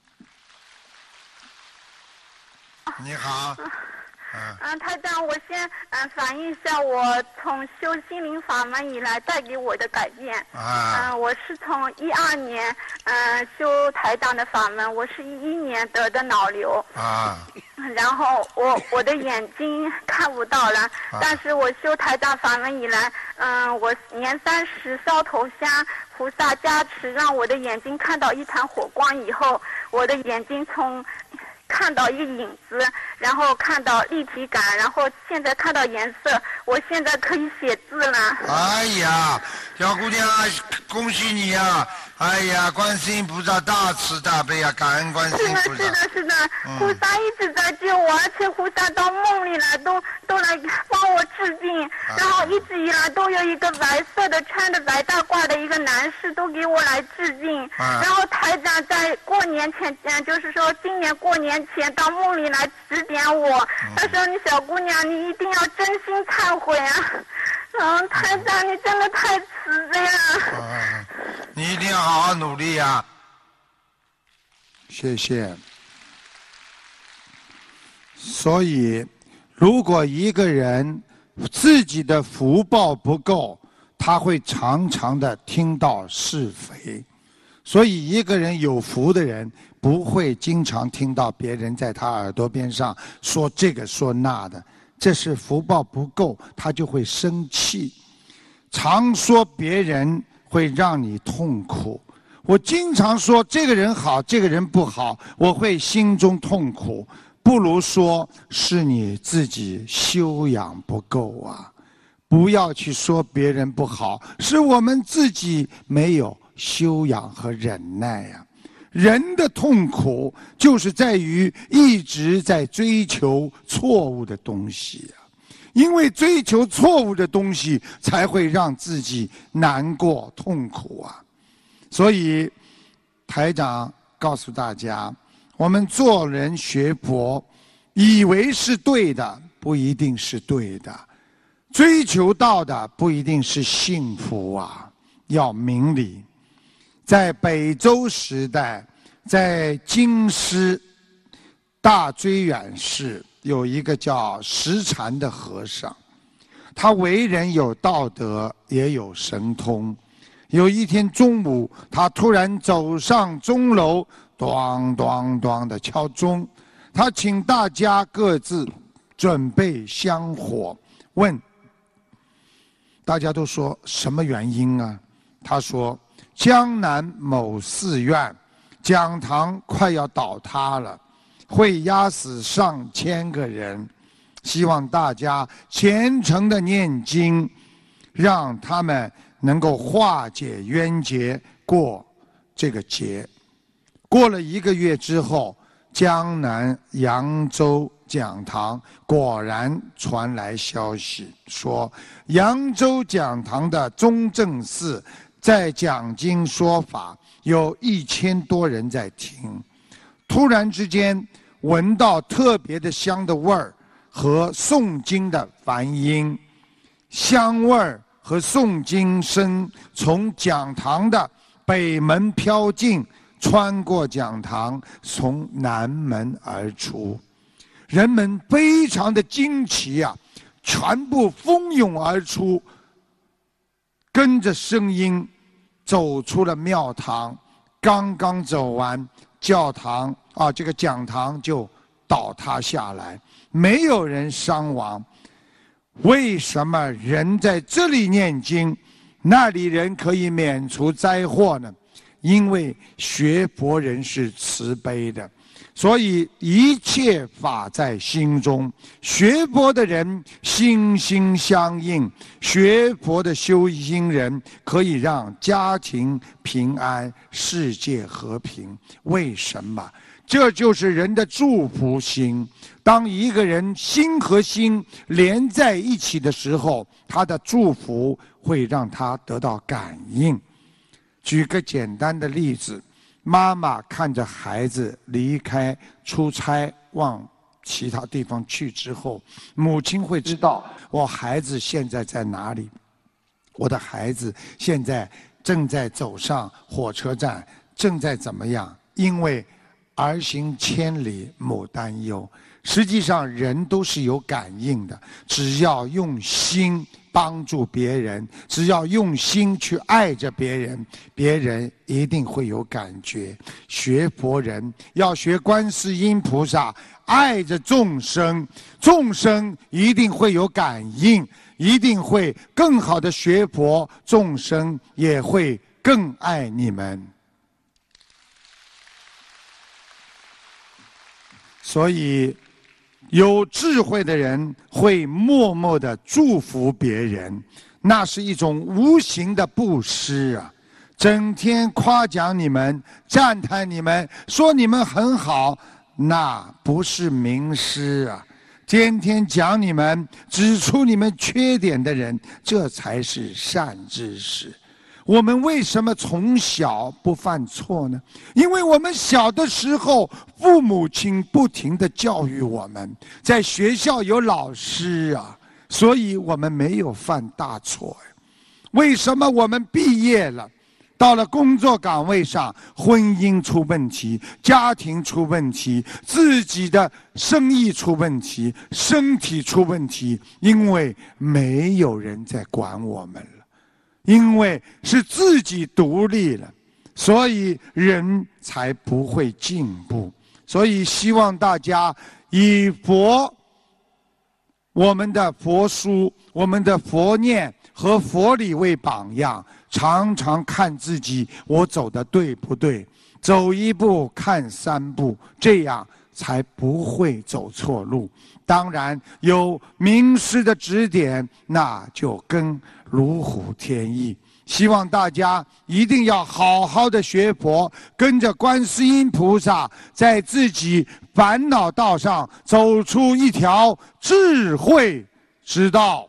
你好。 台长，我先反映一下我从修心灵法门以来带给我的改变。我是从12年修台长的法门，我是11年得的脑瘤。然后我的眼睛看不到了，但是我修台长法门以来，我年30烧头香，菩萨加持，让我的眼睛看到一团火光以后，我的眼睛从看到一个影子，然后看到立体感，然后现在看到颜色，我现在可以写字了。 哎呀，小姑娘，恭喜你呀！哎呀，观世音菩萨大慈大悲啊，感恩观世音菩萨。 是的，菩萨一直在救我，而且菩萨到梦里来都来帮我治病，然后一直以来都有一个白色的穿着白大褂的一个男士都给我来治病。然后台长在过年前，就是说今年过年前到梦里来指点我，他说你小姑娘你一定要真心忏悔啊。台长你真的太慈悲了。 你一定要好好努力呀。谢谢。所以如果一个人自己的福报不够，他会常常的听到是非。所以一个人有福的人不会经常听到别人在他耳朵边上说这个说那的，这是福报不够，他就会生气。常说别人会让你痛苦，我经常说这个人好，这个人不好，我会心中痛苦。不如说是你自己修养不够啊！不要去说别人不好，是我们自己没有修养和忍耐呀。人的痛苦就是在于一直在追求错误的东西呀。因为追求错误的东西，才会让自己难过痛苦啊。所以台长告诉大家，我们做人学佛，以为是对的不一定是对的，追求到的不一定是幸福啊，要明理。在北周时代，在京师大追远市有一个叫石禅的和尚，他为人有道德，也有神通。有一天中午，他突然走上钟楼，咚咚咚地敲钟。他请大家各自准备香火，问大家都说什么原因啊？他说江南某寺院讲堂快要倒塌了，会压死上千个人，希望大家虔诚的念经，让他们能够化解冤结，过这个劫。过了1个月之后，江南扬州讲堂果然传来消息，说扬州讲堂的中正寺在讲经说法，有1000多人在听。突然之间闻到特别的香的味儿和诵经的梵音，香味儿和诵经声从讲堂的北门飘进，穿过讲堂，从南门而出。人们非常的惊奇啊， 全部蜂拥而出，跟着声音走出了庙堂。刚刚走完，教堂这个讲堂就倒塌下来，没有人伤亡。为什么人在这里念经，那里人可以免除灾祸呢？因为学佛人是慈悲的，所以一切法在心中。学佛的人心心相印，学佛的修心人可以让家庭平安，世界和平。为什么？这就是人的祝福心。当一个人心和心连在一起的时候，他的祝福会让他得到感应。举个简单的例子，妈妈看着孩子离开出差往其他地方去之后，母亲会知道我孩子现在在哪里，我的孩子现在正在走上火车站，正在怎么样。因为儿行千里母担忧，实际上人都是有感应的，只要用心帮助别人，只要用心去爱着别人，别人一定会有感觉。学佛人要学观世音菩萨，爱着众生，众生一定会有感应，一定会更好的学佛，众生也会更爱你们。所以有智慧的人会默默地祝福别人，那是一种无形的布施啊！整天夸奖你们，赞叹你们，说你们很好，那不是名师啊！天天讲你们，指出你们缺点的人，这才是善知识。我们为什么从小不犯错呢？因为我们小的时候，父母亲不停地教育我们，在学校有老师啊，所以我们没有犯大错呀。为什么我们毕业了，到了工作岗位上，婚姻出问题，家庭出问题，自己的生意出问题，身体出问题？因为没有人在管我们了。因为是自己独立了，所以人才不会进步。所以希望大家以我们的佛书、我们的佛念和佛理为榜样，常常看自己我走的对不对，走一步看三步，这样才不会走错路。当然有名师的指点，那就更如虎添翼。希望大家一定要好好的学佛，跟着观世音菩萨，在自己烦恼道上走出一条智慧之道。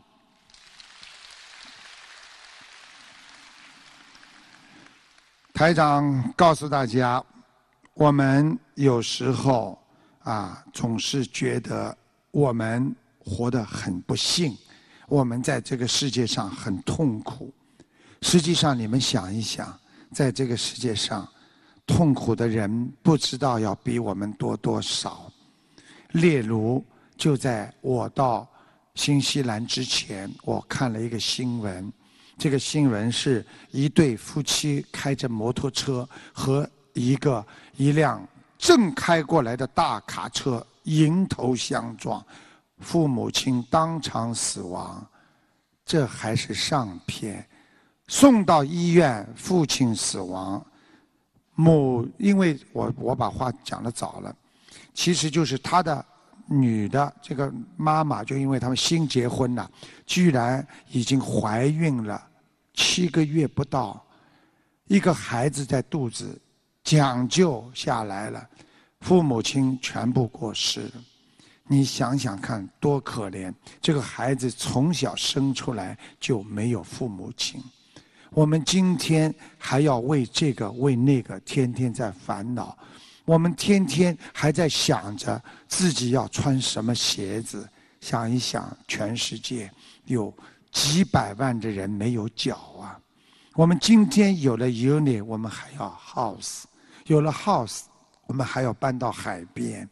台长告诉大家，我们有时候总是觉得我们活得很不幸，我们在这个世界上很痛苦。实际上你们想一想，在这个世界上痛苦的人不知道要比我们多多少。例如就在我到新西兰之前，我看了一个新闻，这个新闻是一对夫妻开着摩托车和一辆正开过来的大卡车迎头相撞，父母亲当场死亡。这还是上片，送到医院，父亲死亡，因为我把话讲得早了，其实就是他的女的这个妈妈，就因为他们新结婚了，居然已经怀孕了7个月不到，一个孩子在肚子，抢救下来了，父母亲全部过世了。你想想看多可怜，这个孩子从小生出来就没有父母亲。我们今天还要为这个为那个天天在烦恼，我们天天还在想着自己要穿什么鞋子。想一想，全世界有几百万的人没有脚啊！我们今天有了 unit， 我们还要 house， 有了 house， 我们还要搬到海边。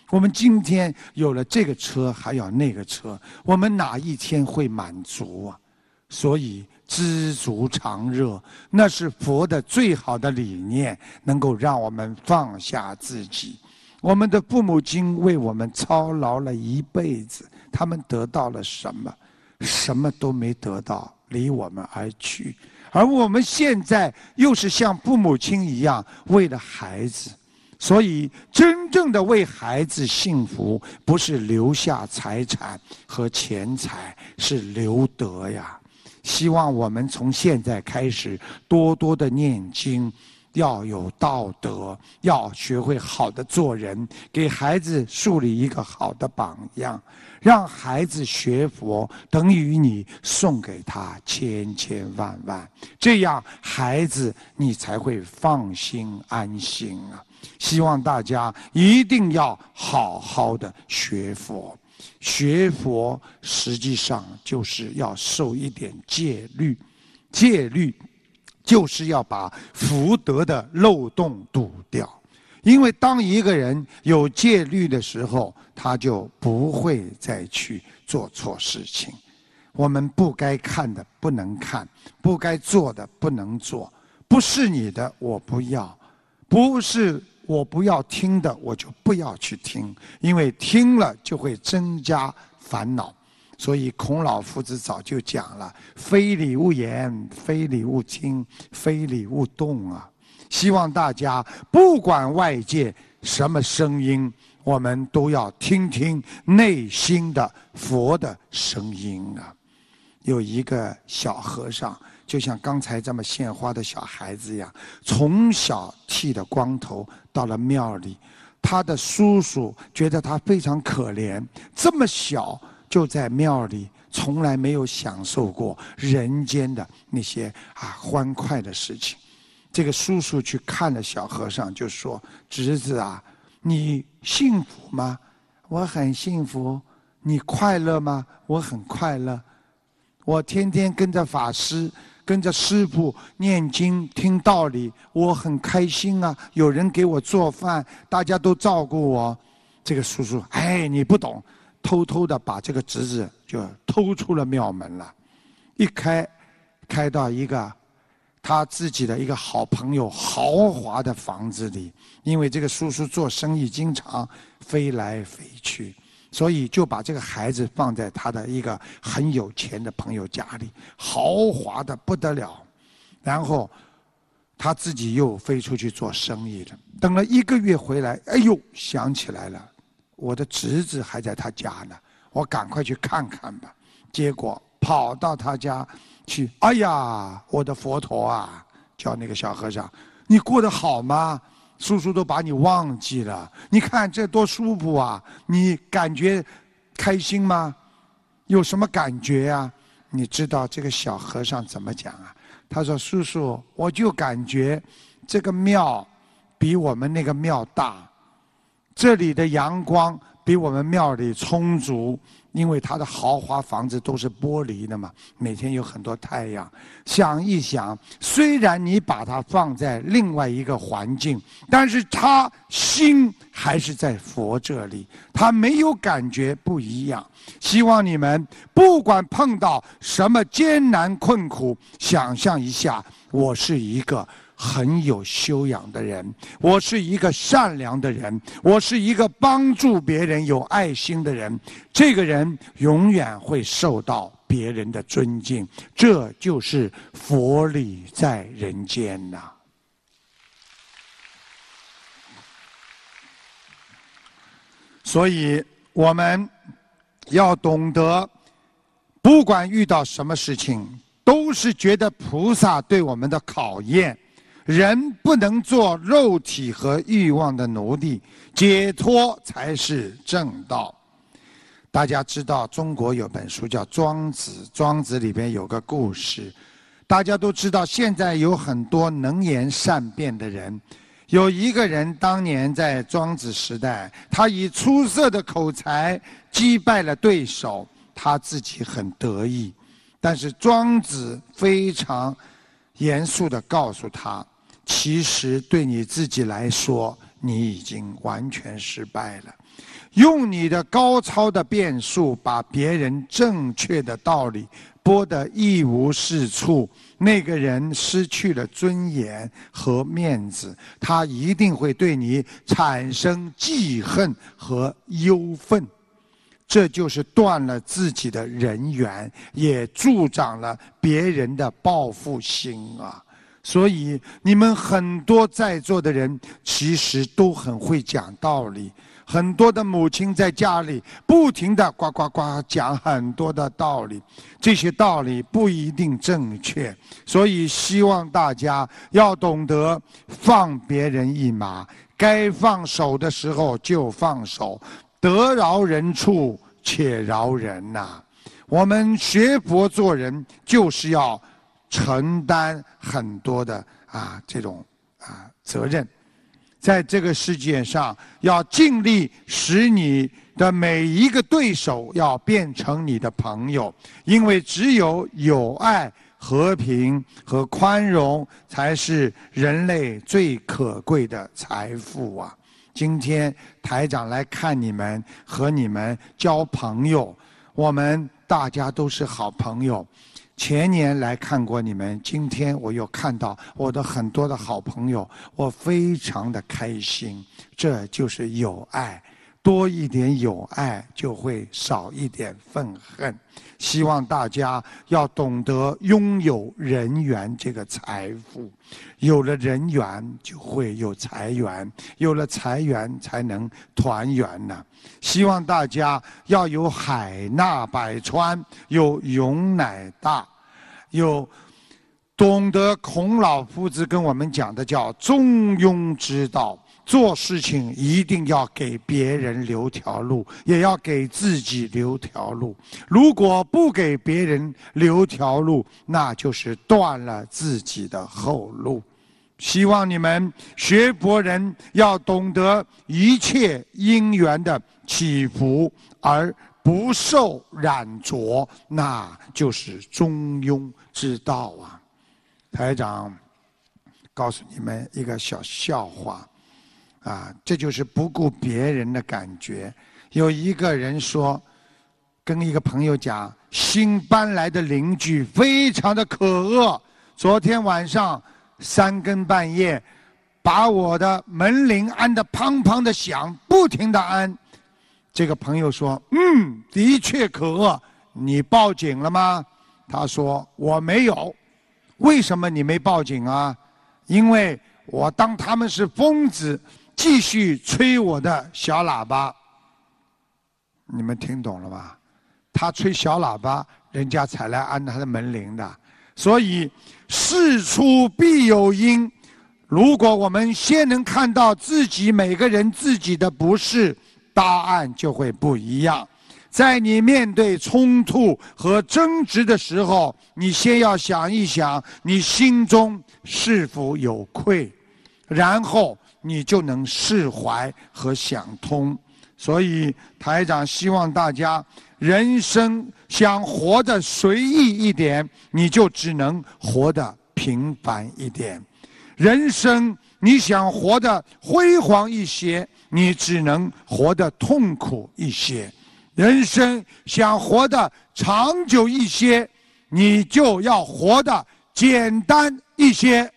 我们今天有了这个车，还要那个车，我们哪一天会满足啊？所以知足常乐，那是佛的最好的理念，能够让我们放下自己。我们的父母亲为我们操劳了一辈子，他们得到了什么？什么都没得到，离我们而去。而我们现在又是像父母亲一样为了孩子，所以真正的为孩子幸福，不是留下财产和钱财，是留德呀。希望我们从现在开始多多的念经，要有道德，要学会好的做人，给孩子树立一个好的榜样，让孩子学佛，等于你送给他千千万万，这样孩子你才会放心安心啊！希望大家一定要好好的学佛。学佛实际上就是要受一点戒律，戒律就是要把福德的漏洞堵掉。因为当一个人有戒律的时候，他就不会再去做错事情。我们不该看的不能看，不该做的不能做，不是你的我不要，不是我不要听的，我就不要去听，因为听了就会增加烦恼。所以孔老夫子早就讲了：非礼勿言，非礼勿听，非礼勿动啊！希望大家不管外界什么声音，我们都要听听内心的佛的声音啊！有一个小和尚，就像刚才这么献花的小孩子一样，从小剃的光头，到了庙里，他的叔叔觉得他非常可怜，这么小就在庙里，从来没有享受过人间的那些欢快的事情。这个叔叔去看了小和尚，就说：“侄子啊，你幸福吗？我很幸福。你快乐吗？我很快乐。我天天跟着法师，跟着师父念经听道理，我很开心啊！有人给我做饭，大家都照顾我。”这个叔叔，你不懂，偷偷的把这个侄子就偷出了庙门了，一开到一个他自己的一个好朋友豪华的房子里。因为这个叔叔做生意经常飞来飞去，所以就把这个孩子放在他的一个很有钱的朋友家里，豪华的不得了。然后他自己又飞出去做生意了。等了1个月回来，想起来了，我的侄子还在他家呢，我赶快去看看吧。结果跑到他家去，我的佛陀啊，叫那个小和尚，你过得好吗？叔叔都把你忘记了，你看这多舒服啊！你感觉开心吗？有什么感觉呀？你知道这个小和尚怎么讲啊？他说：“叔叔，我就感觉这个庙比我们那个庙大，这里的阳光比我们庙里充足，因为他的豪华房子都是玻璃的嘛，每天有很多太阳。想一想，虽然你把它放在另外一个环境，但是他心还是在佛这里，他没有感觉不一样。希望你们不管碰到什么艰难困苦，想象一下，我是一个很有修养的人，我是一个善良的人，我是一个帮助别人有爱心的人，这个人永远会受到别人的尊敬，这就是佛理在人间呐。所以我们要懂得，不管遇到什么事情，都是觉得菩萨对我们的考验。人不能做肉体和欲望的奴隶，解脱才是正道。大家知道中国有本书叫《庄子》，庄子里边有个故事，大家都知道现在有很多能言善辩的人。有一个人当年在庄子时代，他以出色的口才击败了对手，他自己很得意。但是庄子非常严肃地告诉他，其实对你自己来说，你已经完全失败了。 用你的高超的辩术，把别人正确的道理驳得一无是处，那个人失去了尊严和面子，他一定会对你产生记恨和忧愤。这就是断了自己的人缘，也助长了别人的报复心啊！所以你们很多在座的人其实都很会讲道理，很多的母亲在家里不停地呱呱呱讲很多的道理，这些道理不一定正确，所以希望大家要懂得放别人一马，该放手的时候就放手，得饶人处且饶人呐。我们学佛做人就是要承担很多的这种责任，在这个世界上要尽力使你的每一个对手要变成你的朋友，因为只有友爱、和平和宽容才是人类最可贵的财富啊！今天台长来看你们，和你们交朋友，我们大家都是好朋友。前年来看过你们，今天我又看到我的很多的好朋友，我非常的开心。这就是友爱，多一点友爱就会少一点愤恨。希望大家要懂得拥有人缘这个财富，有了人缘就会有财源，有了财源才能团圆呢。希望大家要有海纳百川，有容乃大，有懂得孔老夫子跟我们讲的叫中庸之道。做事情一定要给别人留条路，也要给自己留条路。如果不给别人留条路，那就是断了自己的后路。希望你们学佛人要懂得一切因缘的起伏，而不受染着，那就是中庸之道啊！台长告诉你们一个小笑话。这就是不顾别人的感觉。有一个人说，跟一个朋友讲，新搬来的邻居非常的可恶，昨天晚上3更半夜把我的门铃按得砰砰的响，不停的按。这个朋友说，的确可恶，你报警了吗？他说，我没有。为什么你没报警啊？因为我当他们是疯子，继续吹我的小喇叭。你们听懂了吧？他吹小喇叭，人家才来按他的门铃的。所以事出必有因，如果我们先能看到自己每个人自己的不是，答案就会不一样。在你面对冲突和争执的时候，你先要想一想，你心中是否有愧，然后你就能释怀和想通。所以台长希望大家人生想活得随意一点，你就只能活得平凡一点；人生你想活得辉煌一些，你只能活得痛苦一些；人生想活得长久一些，你就要活得简单一些。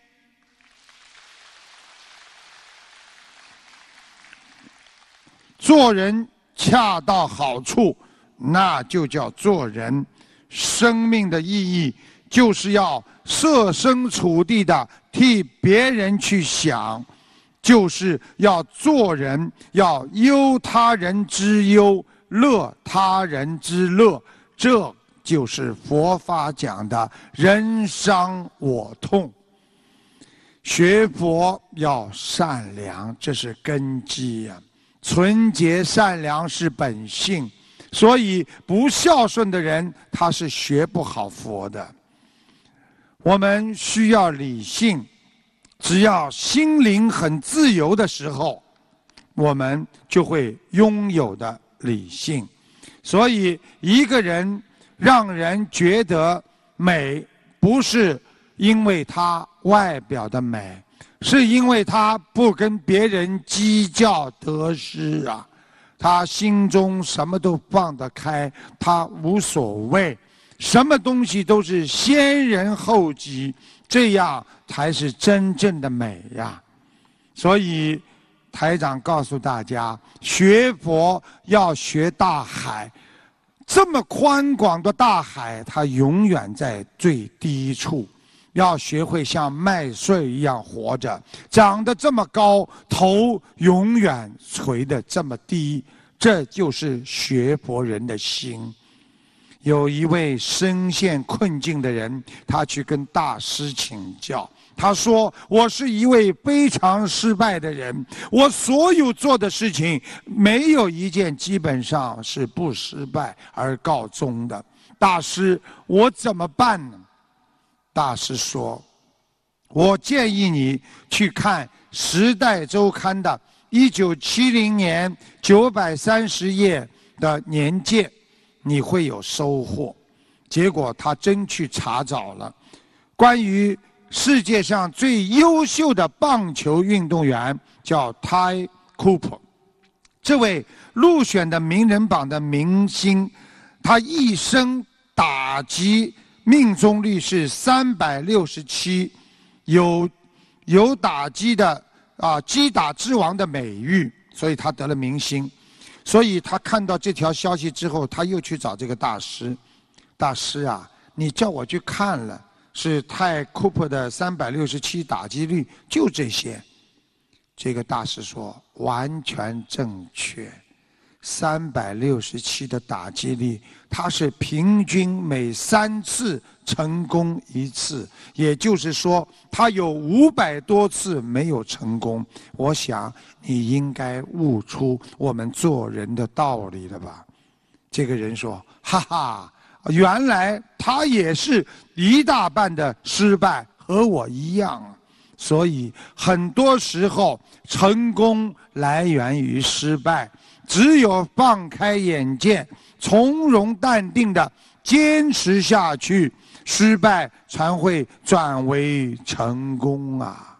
做人恰到好处，那就叫做人。生命的意义就是要设身处地的替别人去想，就是要做人，要忧他人之忧，乐他人之乐，这就是佛法讲的人伤我痛。学佛要善良，这是根基呀。纯洁善良是本性，所以不孝顺的人他是学不好佛的。我们需要理性，只要心灵很自由的时候，我们就会拥有的理性。所以一个人让人觉得美，不是因为他外表的美，是因为他不跟别人计较得失啊。 他心中什么都放得开，他无所谓，什么东西都是先人后己，这样才是真正的美呀。所以台长告诉大家，学佛要学大海，这么宽广的大海，它永远在最低处。要学会像麦穗一样活着，长得这么高，头永远垂得这么低，这就是学佛人的心。有一位深陷困境的人，他去跟大师请教，他说：我是一位非常失败的人，我所有做的事情没有一件基本上是不失败而告终的，大师，我怎么办呢？大师说：我建议你去看《时代周刊》的1970年930页的年鉴，你会有收获。结果他真去查找了关于世界上最优秀的棒球运动员，叫 Ty Cooper。这位入选的名人榜的明星，他一生打击命中率是367，有打击的击打之王的美誉，所以他得了明星。所以他看到这条消息之后，他又去找这个大师。大师啊，你叫我去看了，是泰库珀的367打击率，就这些。这个大师说完全正确。367的打击率，它是平均每3次成功1次，也就是说，他有500多次没有成功。我想你应该悟出我们做人的道理了吧？这个人说：哈哈，原来他也是一大半的失败，和我一样啊。所以很多时候，成功来源于失败。只有放开眼界，从容淡定的坚持下去，失败才会转为成功啊！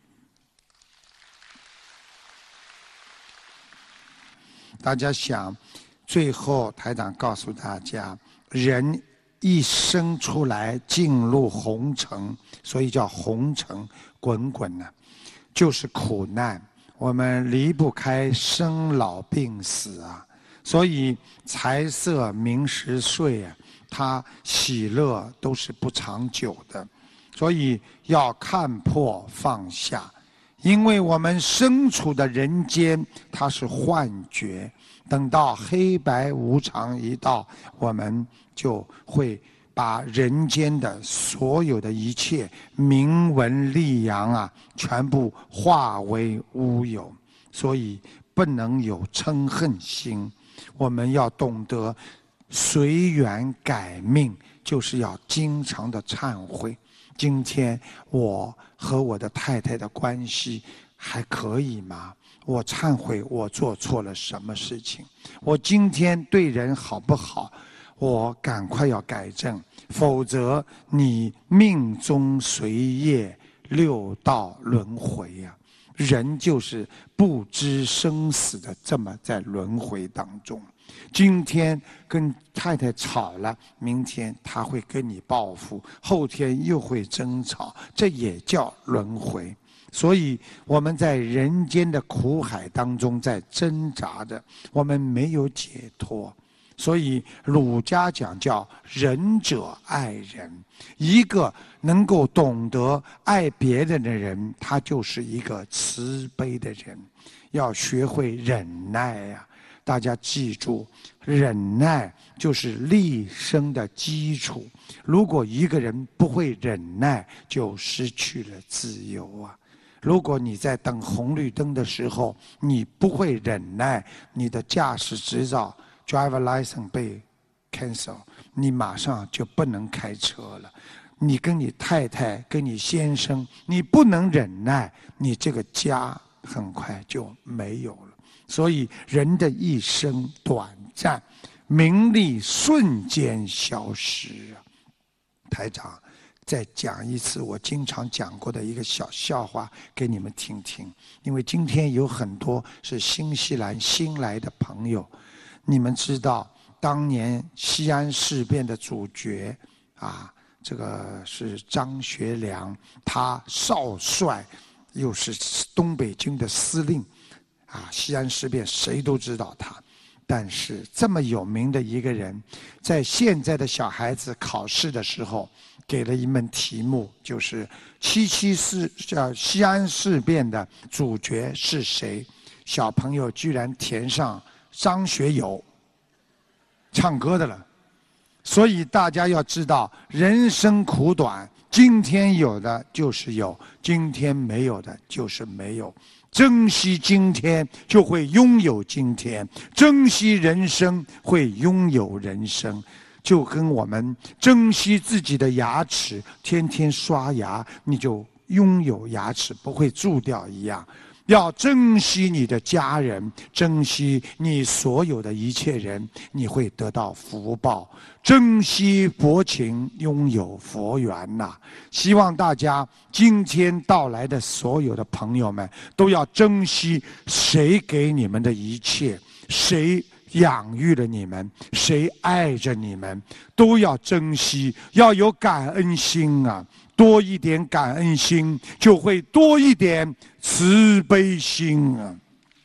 大家想，最后台长告诉大家，人一生出来进入红尘，所以叫红尘滚滚呢，就是苦难。我们离不开生老病死啊，所以财色名食睡啊，它喜乐都是不长久的，所以要看破放下。因为我们身处的人间，它是幻觉，等到黑白无常一到，我们就会把人间的所有的一切名闻利养啊，全部化为乌有。所以不能有嗔恨心，我们要懂得随缘改命，就是要经常的忏悔。今天我和我的太太的关系还可以吗？我忏悔我做错了什么事情？我今天对人好不好？我赶快要改正，否则你命中随业6道轮回呀！人就是不知生死的这么在轮回当中。今天跟太太吵了，明天他会跟你报复，后天又会争吵，这也叫轮回。所以我们在人间的苦海当中在挣扎着，我们没有解脱。所以儒家讲叫仁者爱人，一个能够懂得爱别人的人，他就是一个慈悲的人。要学会忍耐呀！大家记住，忍耐就是立身的基础。如果一个人不会忍耐，就失去了自由啊！如果你在等红绿灯的时候，你不会忍耐，你的驾驶执照driver license 被 cancel， 你马上就不能开车了。你跟你太太、跟你先生，你不能忍耐，你这个家很快就没有了。所以人的一生短暂，名利瞬间消失啊！台长再讲一次我经常讲过的一个小笑话给你们听听。因为今天有很多是新西兰新来的朋友，你们知道当年西安事变的主角啊，这个是张学良，他少帅，又是东北军的司令啊，西安事变谁都知道他。但是这么有名的一个人，在现在的小孩子考试的时候给了一门题目，就是西安事变的主角是谁？小朋友居然填上张学友，唱歌的了。所以大家要知道，人生苦短，今天有的就是有，今天没有的就是没有。珍惜今天，就会拥有今天；珍惜人生，会拥有人生。就跟我们珍惜自己的牙齿，天天刷牙，你就拥有牙齿不会蛀掉一样。要珍惜你的家人，珍惜你所有的一切人，你会得到福报。珍惜佛情，拥有佛缘呐！希望大家今天到来的所有的朋友们，都要珍惜谁给你们的一切，谁养育了你们，谁爱着你们，都要珍惜，要有感恩心啊！多一点感恩心，就会多一点慈悲心啊！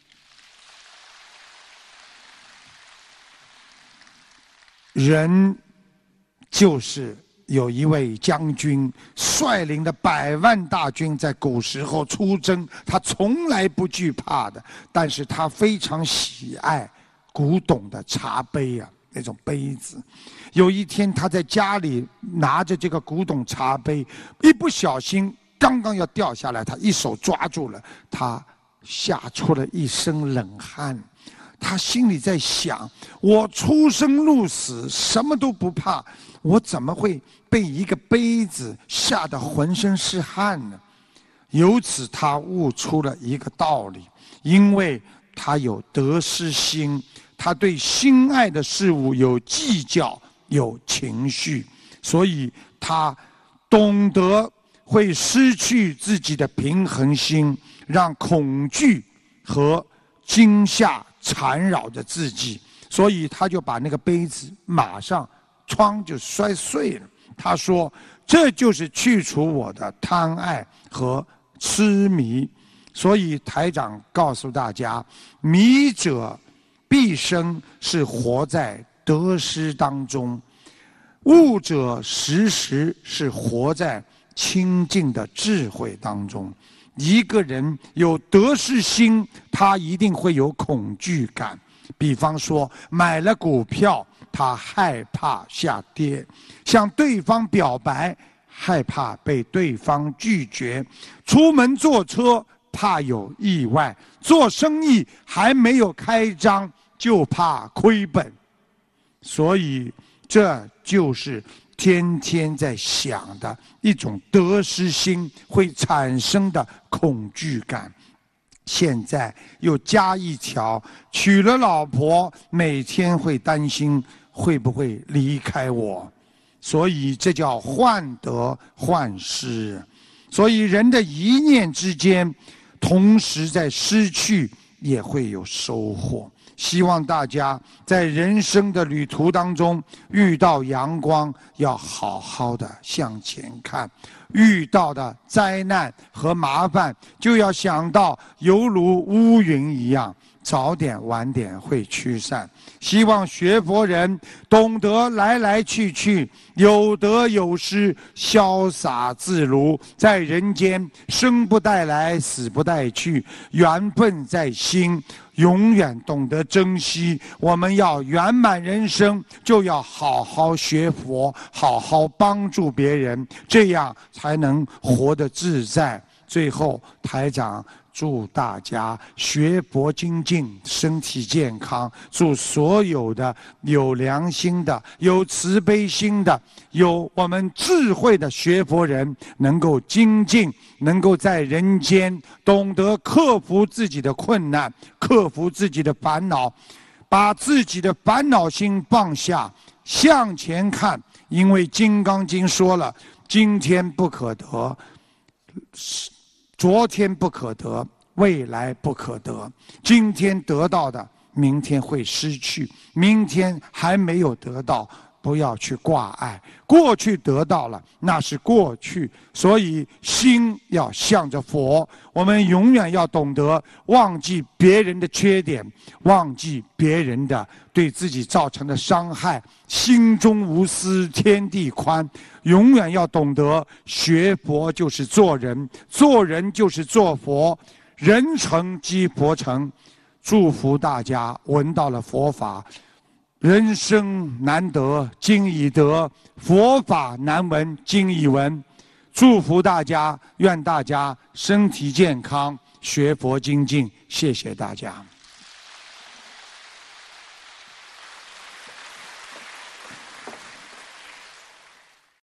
人就是有一位将军率领的100万大军在古时候出征，他从来不惧怕的，但是他非常喜爱古董的茶杯啊，那种杯子。有一天他在家里拿着这个古董茶杯，一不小心刚刚要掉下来，他一手抓住了，他吓出了一身冷汗。他心里在想，我出生入死什么都不怕，我怎么会被一个杯子吓得浑身是汗呢？由此他悟出了一个道理，因为他有得失心，他对心爱的事物有计较，有情绪，所以他懂得会失去自己的平衡心，让恐惧和惊吓缠绕着自己，所以他就把那个杯子马上哐就摔碎了。他说，这就是去除我的贪爱和痴迷。所以台长告诉大家，迷者毕生是活在得失当中，悟者时时是活在清净的智慧当中。一个人有得失心，他一定会有恐惧感。比方说，买了股票，他害怕下跌；向对方表白，害怕被对方拒绝；出门坐车，怕有意外；做生意还没有开张，就怕亏本。所以，这就是天天在想的一种得失心会产生的恐惧感。现在又加一条，娶了老婆，每天会担心会不会离开我，所以这叫患得患失。所以人的一念之间，同时在失去也会有收获。希望大家在人生的旅途当中，遇到阳光要好好的向前看，遇到的灾难和麻烦就要想到犹如乌云一样，早点晚点会驱散。希望学佛人懂得来来去去，有得有失，潇洒自如，在人间生不带来，死不带去，缘分在心，永远懂得珍惜。我们要圆满人生，就要好好学佛，好好帮助别人，这样才能活得自在。最后，台长祝大家学佛精进，身体健康。祝所有的有良心的、有慈悲心的、有我们智慧的学佛人能够精进，能够在人间懂得克服自己的困难，克服自己的烦恼，把自己的烦恼心放下，向前看。因为《金刚经》说了， 今天不可得，昨天不可得，未来不可得。今天得到的，明天会失去；明天还没有得到，不要去挂碍。过去得到了，那是过去，所以心要向着佛。我们永远要懂得忘记别人的缺点，忘记别人的对自己造成的伤害，心中无私，天地宽。永远要懂得学佛就是做人，做人就是做佛，人成即佛成。祝福大家闻到了佛法，人生难得今已得，佛法难闻今已闻。祝福大家，愿大家身体健康，学佛精进。谢谢大家。